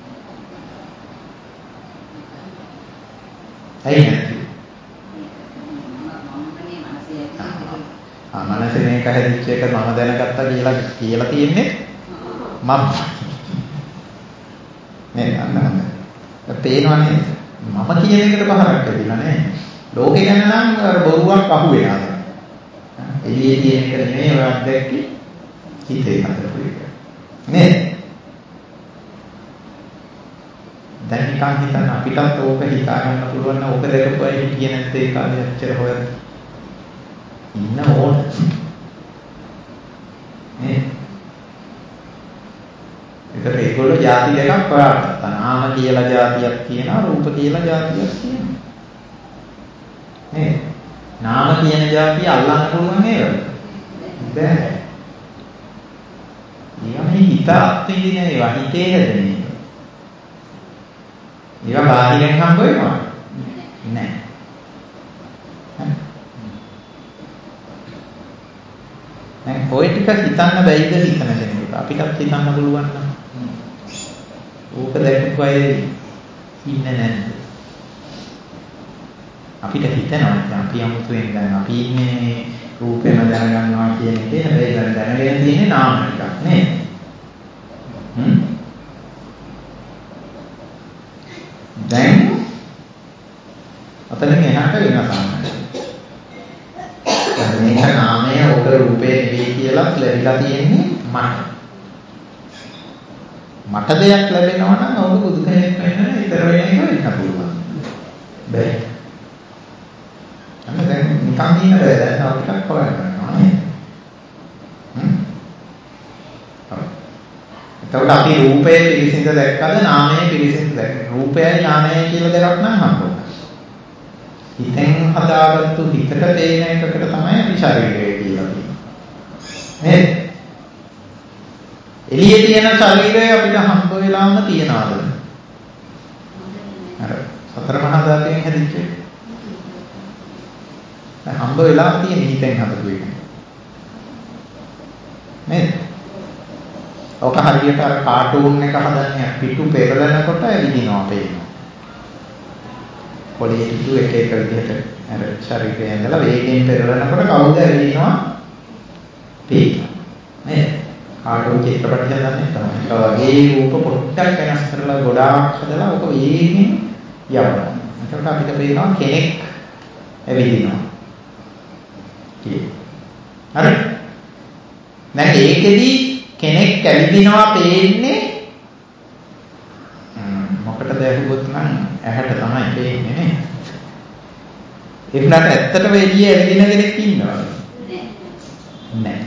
Speaker 1: ඇයි නැති? ආ මනසේ මේක හැදිච්ච එක මම දැනගත්තා කියලා කියලා තියෙන්නේ මම. නේද? අන්න පේනවනේ. මම කියන එකට බහරක් ඇතිලා නෑ. ලෝකේ ගැන නම් බොරුවක් අහු වෙනවා. එළියේ තියෙන එක නෙමෙයි ඔය අත්දැකි හිතේ හදපු එක. නේද? දැන් නිකන් හිතන්න අපිටත් ඕක හිතා ගන්න පුළුවන් නම් ඕක දැකපු අය හිටියේ නැත්te ඒ කාලේ අච්චර හොයන්න. ඉන්න ඕන. නේද? ඒකට ඒගොල්ලෝ ಜಾති දෙකක් හොයාගත්තා. නාම කියලා ಜಾතියක් තියෙනවා, රූප කියලා ಜಾතියක් තියෙනවා. නේද? නාම කියන ಜಾතිය අල්ලන්න පුළුවන් නේද? බැහැ. ඊයමයි හිත අත්විඳින ඒවා හිතේ හැදෙන ඒවා. ඒවා බාහිරෙන් හම්බ වෙනවා? නෑ. දැන් ඔය ටික හිතන්න බැයිද හිතන කෙනෙකුට? අපිටත් හිතන්න පුළුවන් නම්. ඕක දැක්කු අය ඉන්නේ නැද්ද? අපිට හිතෙනවා අපි අමුතුවෙන් දැන් අපි ඉන්නේ රූපේම දැනගන්නවා කියන එකේ හැබැයි දැන් දැනගෙන තියෙන්නේ නාම ටිකක් නේද? හ්ම් දැන් අතනින් එහාට වෙනසක් නැහැ. මේක නාමය ඔක රූපේ නෙවෙයි කියලා ලැබිලා තියෙන්නේ මට. මට දෙයක් ලැබෙනවා නම් ඔබ බුදු කෙනෙක් වෙන්න ඉතර වෙන එක වෙන්න පුළුවන්. බැහැ. අන්න දැන් නිකන් ඉන්න බෑ දැන් අපිට හොයන්න ගන්නවා නේද? හ්ම්. එතකොට අපි රූපයේ පිළිසිඳ දැක්කද නාමයේ පිළිසිඳ දැක්කද? රූපයයි නාමයයි කියලා දෙකක් නම් හම්බුණා. හිතෙන් හදාගත්තු හිතට පේන එකකට තමයි අපි ශරීරය කියලා කියන්නේ. නේද? එළියේ තියෙන ශරීරය අපිට හම්බ වෙලාම තියනවාද? අර සතර මහා ධාතුන් හැදිච්ච හම්බ වෙලා තියෙන හිතෙන් හදපු එක. නේද? ඔක හරියට අර කාටූන් එක හදන්නේ පිටු පෙරලනකොට විදිනවා පේනවා. පොළේ පිටු එක එක විදිහට අර ශරීරය ඇඳලා වේගෙන් පෙරලනකොට කවුද ඇවිදිනවා පේනවා. නේද? කාටුන් චිත්‍රපටය හදන්නේ තමයි. ඒ වගේ රූප පොට්ටක් වෙනස් කරලා ගොඩාක් හදලා ඔක වේගෙන් යවනවා. එතකොට අපිට පේනවා කෙනෙක් ඇවිදිනවා. හරි. දැන් ඒකෙදි කෙනෙක් ඇවිදිනවා පේන්නේ මොකටද ඇහුවොත් නම් ඇහැට තමයි පේන්නේ නේ. ඒ වුණාට ඇත්තටම එළිය ඇවිදින කෙනෙක් ඉන්නවද? නැහැ.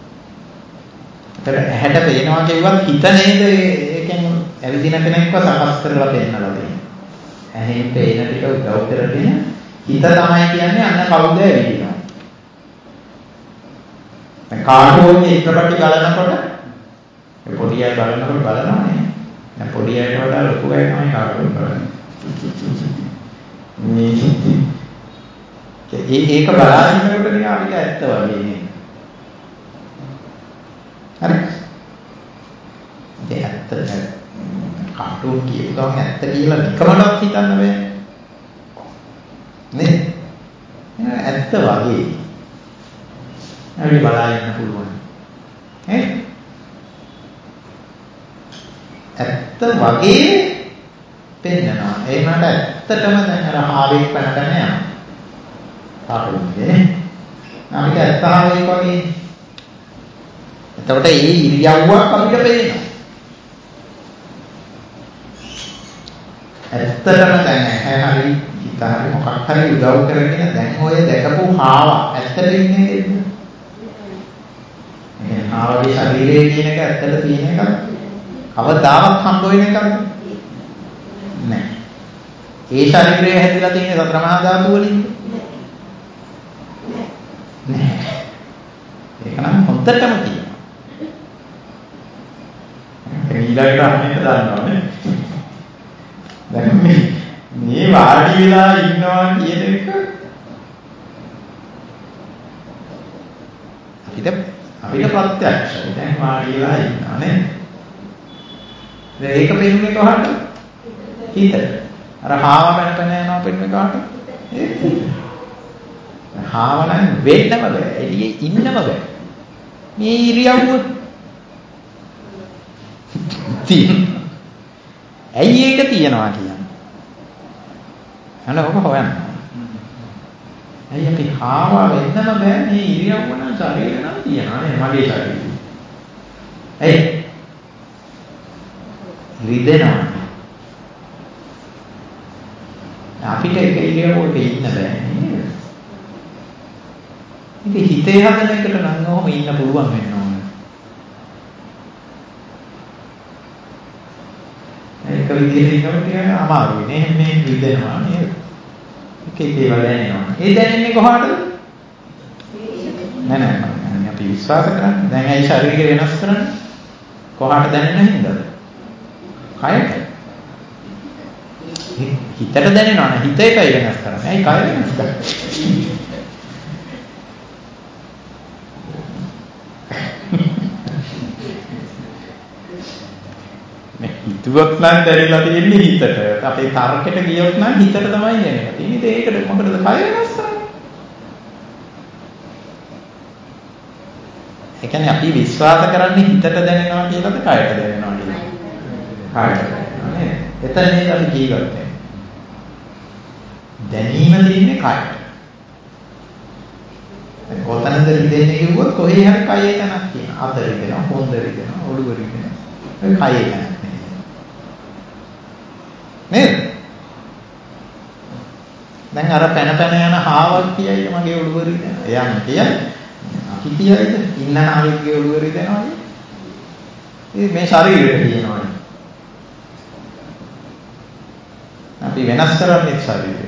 Speaker 1: ඒතර ඇහැට පේනවා කියුවත් හිත නේද ඒකෙන් ඇවිදින කෙනෙක්ව සකස් කරලා පෙන්නලා තියෙන්නේ. ඇහෙන් පේන ටික උදව් කරගෙන හිත තමයි කියන්නේ අන්න කවුද ඇවිදිනවා. දැන් කාටුන් චිත්‍රපටි බලනකොට ඒ පොඩි අය බලනකොට බලනවානේ. දැන් පොඩි අයට වඩා ලොකු අය තමයි කාටුන් බලන්නේ. මේ ඒක බලාගෙන ඉන්නකොට නිකන් අපිට ඇත්ත වගේ නේ. හරි. ඒ ඇත්ත කාටුන් කියපු ගමන් ඇත්ත කියලා නිකමඩක් හිතන්න බෑ. නේ? ඇත්ත වගේ. අපි බලාගෙන ඉන්න පුළුවන්. ඈ? ඇත්ත වගේ පෙන්නනවා. ඒ වුණාට ඇත්තටම දැන් අර හාවෙක් පැනගෙන යනවා. කාටුන්ගේ අපිට ඇත්ත හාවෙක් වගේ. එතකොට ඒ ඉරියව්වක් අපිට පේනවා. ඇත්තටම දැන් ඇහැ හරි හිත හරි මොකක් හරි උදව් කරගෙන දැන් ඔය දැකපු හාව ඇත්තට ඉන්නේ නේද? මේ හාවගේ ශරීරයේ තියෙන එක ඇත්තට තියෙන එකද? කවදාවත් හම්බ වෙන එකද? නැහැ. ඒ ශරීරය හැදිලා තියෙන සතර මහා ධාතු වලින්ද? නැහැ. ඒක නම් හොඳටම තියෙනවා. ඊළඟට අන්නේක දන්නවනේ. දැන් මේ මේ වාඩි වෙලා ඉන්නවා කියන එක අපිට අපිට ප්‍රත්‍යක්ෂයි. දැන් වාඩි වෙලා ඉන්නවා නේ. දැන් ඒක පෙන්නේ කොහොමද? හිතට. අර හාව පැන පැන යනවා පෙන්නේ කොහොමද? ඒක. හාව නම් වෙන්නම බෑ. එළියේ ඉන්නම බෑ. මේ ඉරියව්ව තියෙනවා. ඇයි ඒක තියනවා කියන්නේ? අන්න ඔබ හොයන්න. ඇයි අපි හාව වෙන්නම බෑ මේ ඉරියව්ව නම් ශරීරය නම් තියනවා නේ මගේ ශරීරය. ඇයි? රිදෙනවා. අපිට ඒක ඉරියව්වක ඉන්න බෑ නේද? ඉතින් හිතේ හදන එකට නම් ඔහොම ඉන්න පුළුවන් වෙන්න ඕන. ඒක විදිහට ඉන්නකොට ටික අමාරුයි නේ. මේ රිදෙනවා නේද? ඒක ඒකේවල දැනෙනවා. ඒ දැනෙන්නේ කොහොමද? නෑ නෑ අපි විශ්වාස කරන්නේ. දැන් ඇයි ශරීරය වෙනස් කරන්නේ? කොහාට දැනෙන හින්දාද? කයට. හිතට දැනෙනවා නේ. හිත එකයි වෙනස් කරන්නේ. ඇයි කය වෙනස් කරන්නේ? හිතුවත් නම් දැනෙලා තියෙන්නේ හිතට. අපේ තර්කයට ගියොත් නම් හිතට තමයි දැනෙන්නේ. ඉතින් ඒකට මොකටද කය වෙනස් කරන්නේ? ඒ කියන්නේ අපි විශ්වාස කරන්නේ හිතට දැනෙනවා කියලාද කයට දැනෙනවා කියලාද? කයට දැනෙනවා නේද? එතන නේද අපි ජීවත් වෙන්නේ. දැනීම තියෙන්නේ කයට. දැන් කොතනද රිදෙන්නේ කිව්වොත් කොහේ හරි කයේ තැනක් තියෙනවා. අත රිදෙනවා, හොඳ රිදෙනවා, ඔළුව රිදෙනවා. ඒ කයේ තැනක්. නේද? දැන් අර පැන පැන යන හාවක් කියයිද මගේ ඔළුව රිදෙනවා. එයා කියන්නේ අපි කියයිද ඉන්න හාවෙක්ගේ ඔළුව රිදෙනවා කියන්නේ. මේ ශරීරෙට කියනවනේ. අපි වෙනස් කරන්නේ ශරීරය.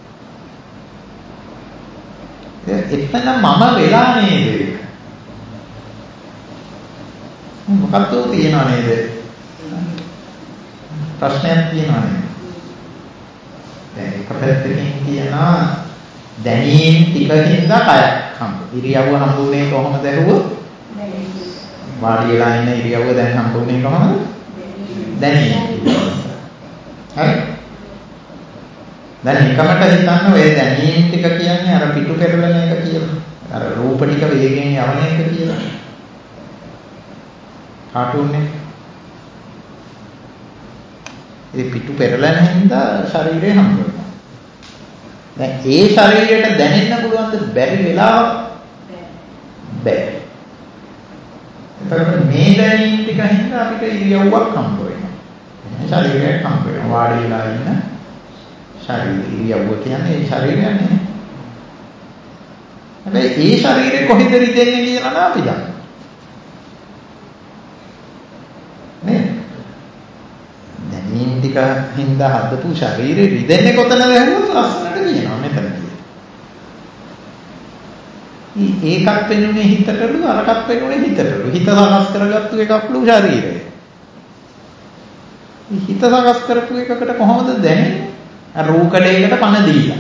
Speaker 1: එතන මම වෙලා නේද? මොකක්ද තියනවා නේද? ප්‍රශ්නයක් තියෙනවා නේද? දැන් එක පැත්තකින් කියනවා දැනීම් ටිකකින්ද කයක් හම්බ. ඉරියව්ව හම්බුනේ කොහොමද ඇහුවොත්? වාඩි වෙලා ඉන්න ඉරියව්ව දැන් හම්බුනේ කොහොමද? දැනීම්. හරි. දැන් එකමට හිතන්න ඔය දැනීම් ටික කියන්නේ අර පිටු පෙරලන එක කියලා. අර රූප ටික වේගෙන් යවන එක කියලා. කාටුන් එක. ඒ පිටු පෙරලෙන හින්දා ශරීරය හම්බ වෙනවා. දැන් ඒ ශරීරයට දැනෙන්න පුළුවන් ද බැරි වෙලාව බැරි. එතකොට මේ දැනීම් ටික හින්දා අපිට ඉරියව්වක් හම්බ වෙනවා. ශරීරයක් හම්බ වෙනවා. වාඩි වෙලා ඉන්න ශරීර ඉරියව්ව කියන්නේ ඒ ශරීරය නේ. හැබැයි ඒ ශරීරේ කොහෙද රිදෙන්නේ කියලා නම් අපි දන්නවා. නේ? දැනීම් ටික හින්දා හදපු ශරීරේ රිදෙන්නේ කොතනද හැමෝම ලස්සනට කියනවා මෙතන කියලා. ඒකක් වෙනුනේ හිතටලු අරකට වෙනුනේ හිතටලු. හිත සකස් කරගත්තු එකක්ලු ශරීරය. හිත සකස් කරපු එකකට කොහොමද දැනෙන්නේ? අර රූකඩේකට පණ දීලා.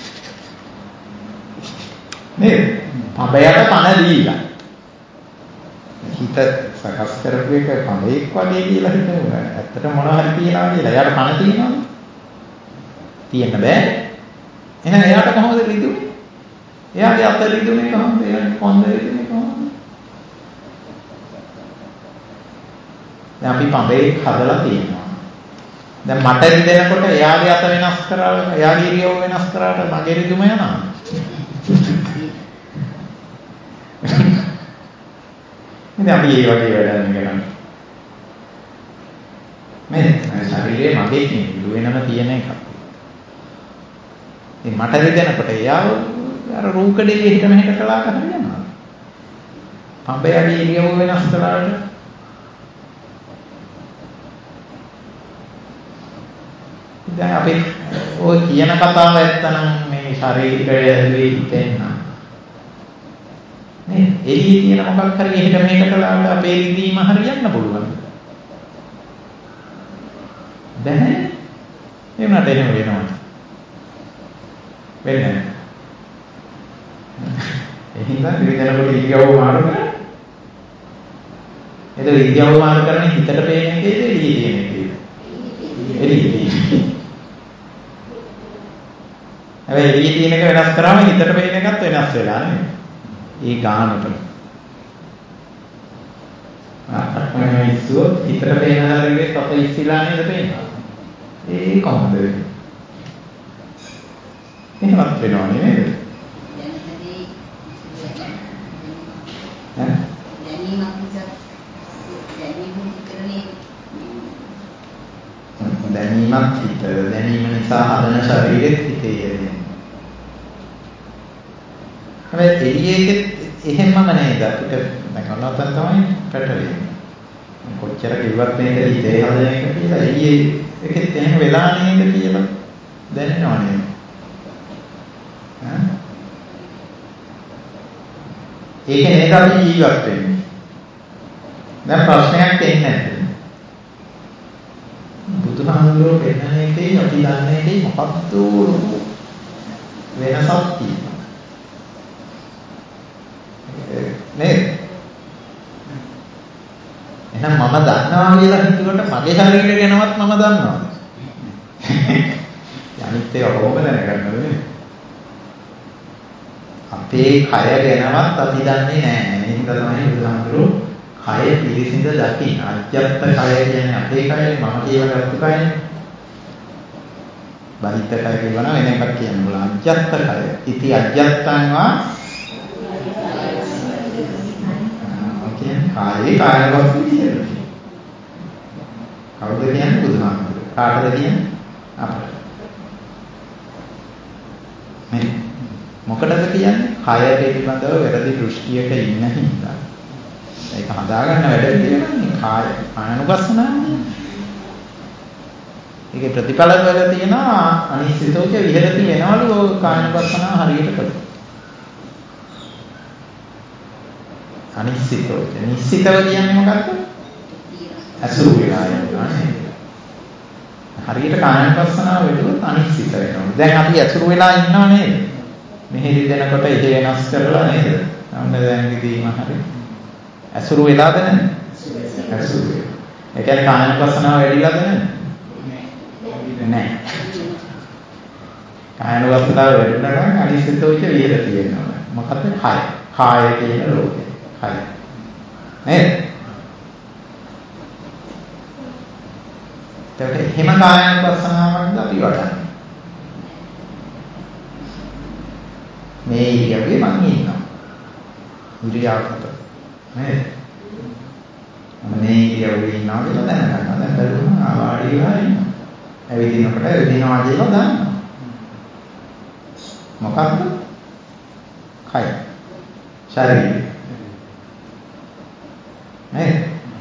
Speaker 1: නේද? පඹයට පණ දීලා. හිත සකස් කරපු එක පඹෙක් වගේ කියලා හිතනවා. ඇත්තට මොනවා හරි තියනවා කියලා. එයාට පණ තියෙනවද? තියෙන්න බෑ. එහෙනම් එයාට කොහොමද රිදුනේ? එයාගේ අත රිදුනේ කොහොමද? එයාගේ කොන්ද රිදුනේ කොහොමද? දැන් අපි පඹෙක් හදලා තියෙනවා. දැන් මට රිදෙනකොට එයාගේ අත වෙනස් කරලා එයාගේ ඉරියව්ව වෙනස් කරාට මගේ රිදුම යනවා. ඉතින් අපි ඒ වගේ වැඩක් කරන්නේ. මේ ශරීරයේ මගේ නෙවෙයි වෙනම තියෙන එකක්. ඉතින් මට රිදෙනකොට එයා අර රූකඩේ හිට මෙහෙට කළාට හරියනවා. පඹයගේ ඉරියව්ව වෙනස් කරාට දැන් අපි ඔය කියන කතාව ඇත්තනම් මේ ශරීරය හිතෙන්න නේ එළියේ තියෙන මොකක් හරි එහෙට මෙහෙට කළාට අපේ රිදීම හරියන්න පුළුවන්. බැහැ. එහෙමකට එහෙම වෙනවා. වෙන්නේ නැහැ. එහෙනම් රිදෙනකොට ඉරියව්ව මාරු කරා. එතකොට ඉරියව්ව මාරු කරන්නේ හිතට පේන එකේද එළියේ තියෙන එකේද? එළියේ. හැබැයි එළියේ තියෙන එක වෙනස් කරාම හිතට පේන එකත් වෙනස් වෙලා නේ. ඒ ගානට. ආත්මය ඉස්සුවොත් හිතට පේන හැරෙන්නේ තප ඉස්සිලා නේද පේනවා. ඒ කොහොමද වෙන්නේ? එහෙමත් වෙනව නේද? දැනීමක් හිත දැනීම නිසා හදන ශරීරෙත් හිතේ යෙදෙන. හැබැයි එළියේකෙත් එහෙමම නේද අපිට නැකනොතන් තමයි පැටලෙන්නේ. කොච්චර කිව්වත් මේක හිතේ හදන එක කියලා එළියේ එකෙත් එහෙම වෙලා නේද කියලා දැනෙනව නේද? ඈ ඒක නේද අපි ජීවත් වෙන්නේ. දැන් ප්‍රශ්නයක් එන්නේ නැද්ද? බුදුහාමුදුරුවෝ පෙන්නන එකේ අපි දන්නේ එකේ මොකක්ද වෙනසක් තියෙනවා. නේද? එහෙනම් මම දන්නවා කියලා හිතුවට මගේ ශරීරය ගැනවත් මම දන්නවා. අනිත් ඒවා කොහොමද දැනගන්නද? අපේ කය ගැනවත් අපි දන්නේ නැහැ. ඒක තමයි බුදුහාමුදුරුවෝ කය පිළිසිඳ දකින්න. අජ්ජත් කය කියන්නේ අපේ කය මම කියවගත්තු කයනේ. බහිත කය කියවන වෙන එකක් කියන්න බුණා. අජ්ජත් කය. ඉති අජ්ජත්තං වා කායේ කායවත් විදියට. කවුද කියන්නේ බුදුහාමුදුරුවෝ? කාටද කියන්නේ? අපට. මේ මොකටද කියන්නේ? කය පිළිබඳව වැරදි දෘෂ්ටියක ඉන්න හින්දා. ඒක හදාගන්න වැඩ තියෙනවා කාය ආනුපස්සනාවනේ. ඒකේ ප්‍රතිඵල වල තියෙනවා අනිශ්චිතෝච විහෙරති වෙනවලු කායනුපස්සනාව හරියට කරලා. අනිශ්චිතෝච නිශ්චිතව කියන්නේ මොකක්ද? අසුරු වෙලා යනවා නේද? හරියට කායනුපස්සනාව වෙලුවොත් අනිශ්චිත වෙනවා. දැන් අපි අසුරු වෙලා ඉන්නව නේද? මෙහෙදි දෙනකොට ඒක වෙනස් කරලා නේද? අන්න දැන් ඉදීම හරියට අසුරු වෙලාද නැද්ද? අසුරු. ඒ කියන්නේ කායනුපස්සනාව වැඩිලාද නැද්ද? නැහැ. කායනුපස්සනාව වැඩිලා නම් අනිශ්චිතෝච විහෙරති වෙනවා. මොකද්ද? කය. කාය කියන ලෝකය. කය. නේද? ඒකට එහෙම කායानुපස්සනාවක්ද අපි වඩන්නේ. මේ ඉරියව්වේ මම ඉන්නවා. ඉරියව්වට නේද? මේ ඉරියව්වේ ඉන්නවා කියලා දැනගන්නවා. දැන් බලන්න ආවාඩි වෙලා ඉන්නවා. ඇවිදිනකොට ඇවිදිනවා කියලා දන්නවා. මොකක්ද? කය. ශරීරය. නේද?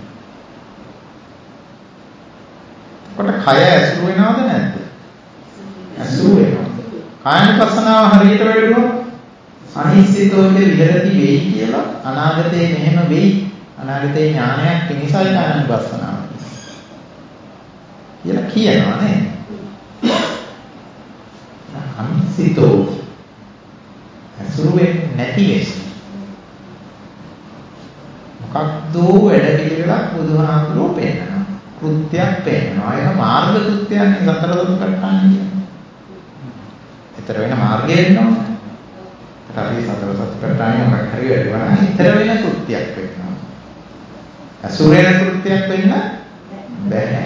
Speaker 1: කොට කය ඇසුරු වෙනවද නැද්ද? ඇසුරු වෙනවා. කායानुපස්සනාව හරියට වැඩුවොත් අනිශ්චිතෝකේ විහෙරති වෙයි කියලා අනාගතේ මෙහෙම වෙයි. අනාගතේ ඥානයක් පිණිසයි කායानुපස්සනාව කියලා කියනවා නේද? අනිශ්චිතෝ ඇසුරු වෙන්නේ නැති වෙන්නේ. මොකක්ද වැඩ පිළිවෙලක් බුදුහාමුදුරුවෝ පෙන්නනවා. කෘත්‍යයක් පෙන්නනවා. ඒක මාර්ග කෘත්‍යයක් නේ සතර සතිපට්ඨාන කියන්නේ. ඊතර වෙන මාර්ගය එන්නවා. අපි සතර සතිපට්ඨානය මොකක් හරි වැඩුවා නම් ඊතර වෙන කෘත්‍යයක් වෙනවා. ඇසුරු වෙන කෘත්‍යයක් වෙන්න බැහැ.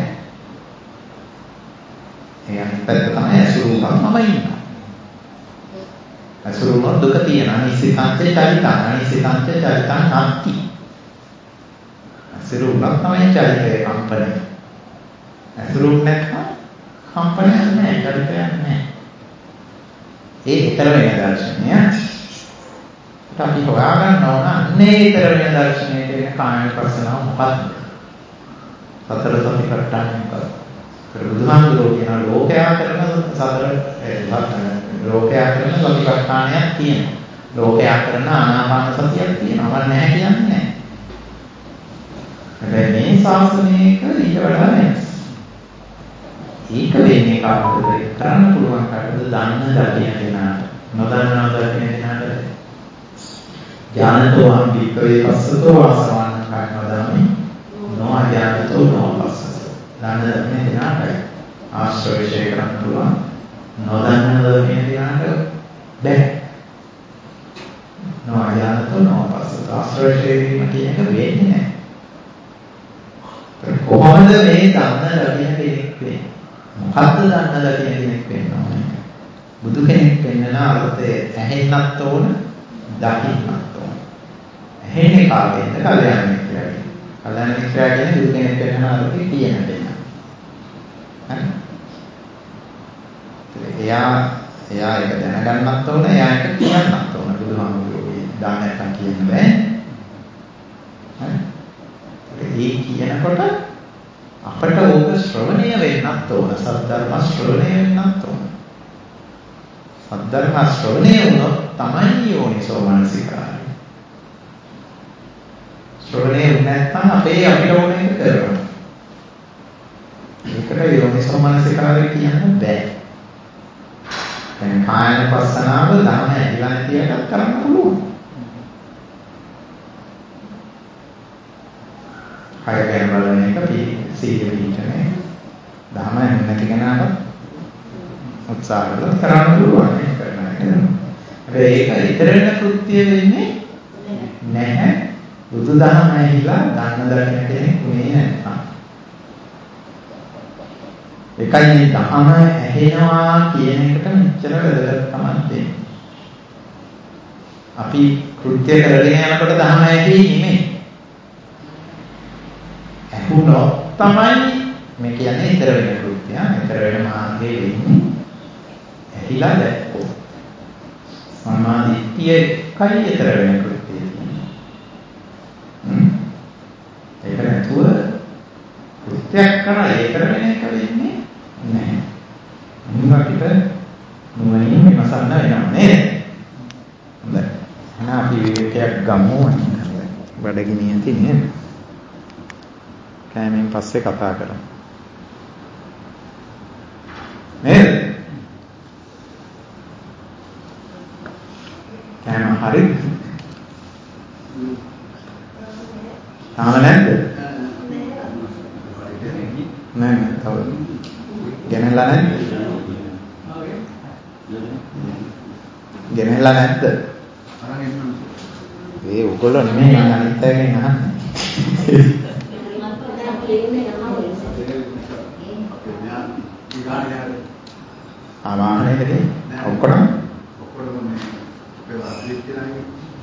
Speaker 1: ඒ අනිත් පැත්ත තමයි ඇසුරු වුණාම මම ඉන්නවා. ඇසුරු වුණොත් දුක තියෙනවා. නිසිතාන්තේ චරිතං අනිසිතාන්තේ චරිතං නැති. ඇසුරු වුණොත් තමයි චරිතේ කම්පණය. ඇසුරු නැත්නම් කම්පනයක් නැහැ, චරිතයක් නැහැ. ඒ ඊතර වෙන දර්ශනය අපි හොයාගන්න ඕන අන්නේ ඊතර වෙන දර්ශනයට එන කායानुපස්සනාව මොකක්ද? සතර සතිපට්ඨාන මොකක්ද? බුදුහාමුදුරුවෝ කියන ලෝකයා කරන සතර ලෝකයා කරන සතිපට්ඨානයක් තියෙනවා. ලෝකයා කරන ආනාපාන සතියක් තියෙනවා. මම නැහැ කියන්නේ නැහැ. හැබැයි මේ ශාසනයක ඊට වඩා නැහැ. ඒක වෙන්නේ කාටද? කරන්න පුළුවන් කාටද? දන්න දකින කෙනාට. නොදන්නා දකින කෙනාට. ඥානතෝ අම්බිකේ පස්සතෝ ආසවන්න කායවදාමි. නොඅඥානතෝ නොපස්සතෝ. දන්න දකින කෙනාට ආශ්‍රවශය කරන්න පුළුවන්. නොදන්න දකින කෙනාට බැහැ. නොඅඥානතෝ නොපස්සතෝ. ආශ්‍රවශය වීම කියන එක වෙන්නේ නැහැ. කොහොමද මේ දන්න දකින කෙනෙක් වෙන්නේ? මොකද්ද දන්න දකින කෙනෙක් වෙන්න ඕනේ? බුදු කෙනෙක් වෙන්න අර්ථය ඇහෙන්නත් ඕන, දකින්නත් ඕන. ඇහෙන්නේ කාගෙන්ද? කල්යාණ මිත්‍රයාගෙන්. කල්යාණ මිත්‍රයාගෙන් බුදු කෙනෙක් වෙන්න අර්ථය කියන දෙන්න. හරි? එයා එයා ඒක දැනගන්නත් ඕන, එයා ඒක කියන්නත් ඕන. බුදුහාමුදුරුවෝ දාන නැත්තම් කියන්න බෑ. හරි? ඒ කියනකොට අපට ඕක ශ්‍රවණය වෙන්නත් ඕන. සද්ධර්ම ශ්‍රවණය වෙන්නත් ඕන. සද්ධර්ම ශ්‍රවණය වුණොත් තමයි යෝනිසෝ මනසිකාරය. ශ්‍රවණය වුණ නැත්නම් අපේ අපිට ඕන එක කරනවා. ඒකට යෝනිසෝ මනසිකාරය කියන්න බෑ. දැන් කායानुපස්සනාව ධර්ම ඇහිලා නැති එකක් කරන්න පුළුවන්. කය ගැන බලන එක සීල පිළිචනේ ධර්ම නැති කෙනාට උත්සාහ කළොත් කරන්න පුළුවන් ඒක කරන්න නේද? හැබැයි ඒක ඊතර වෙන කෘත්‍ය වෙන්නේ නැහැ. බුදුදහම ඇහිලා දන්න දකින කෙනෙක් උනේ නැත්නම්. ඒකයි මේ ධහම ඇහෙනවා කියන එකට මෙච්චර වැදගත්කමක් දෙන්නේ. අපි කෘත්‍ය කරගෙන යනකොට ධහම ඇහි නෙමෙයි. ඇහුනොත් තමයි මේ කියන්නේ ඊතර වෙන කෘත්‍ය. ඊතර වෙන මාර්ගයේ වෙන්නේ ඇහිලා දැක්කොත්. සමාධිය කයි ඊතර වෙන කෘත්‍යය. හ්ම්. ඒක නැතුව කෘත්‍යයක් කරලා ඊතර වෙන එක වෙන්නේ නැහැ. මුලකට නුවණින් විමසන්න වෙනවා නේද? හොඳයි. එහෙනම් අපි විවේකයක් ගමු. බඩගිනිය තියෙන්නේ. කෑමෙන් පස්සේ කතා කරමු. නේද? කෑම හරි? තාම නැද්ද? නෑ නෑ තව. ගෙනල්ලා නැද්ද? ගෙනල්ලා නැද්ද? ඒ ඔයගොල්ලෝ නෙමෙයි මම අනිත් අයගෙන් අහන්නේ. ආ වාහනයකදී ඔක්කොම
Speaker 3: ඔක්කොම මේ අපේ වාසිය කියලා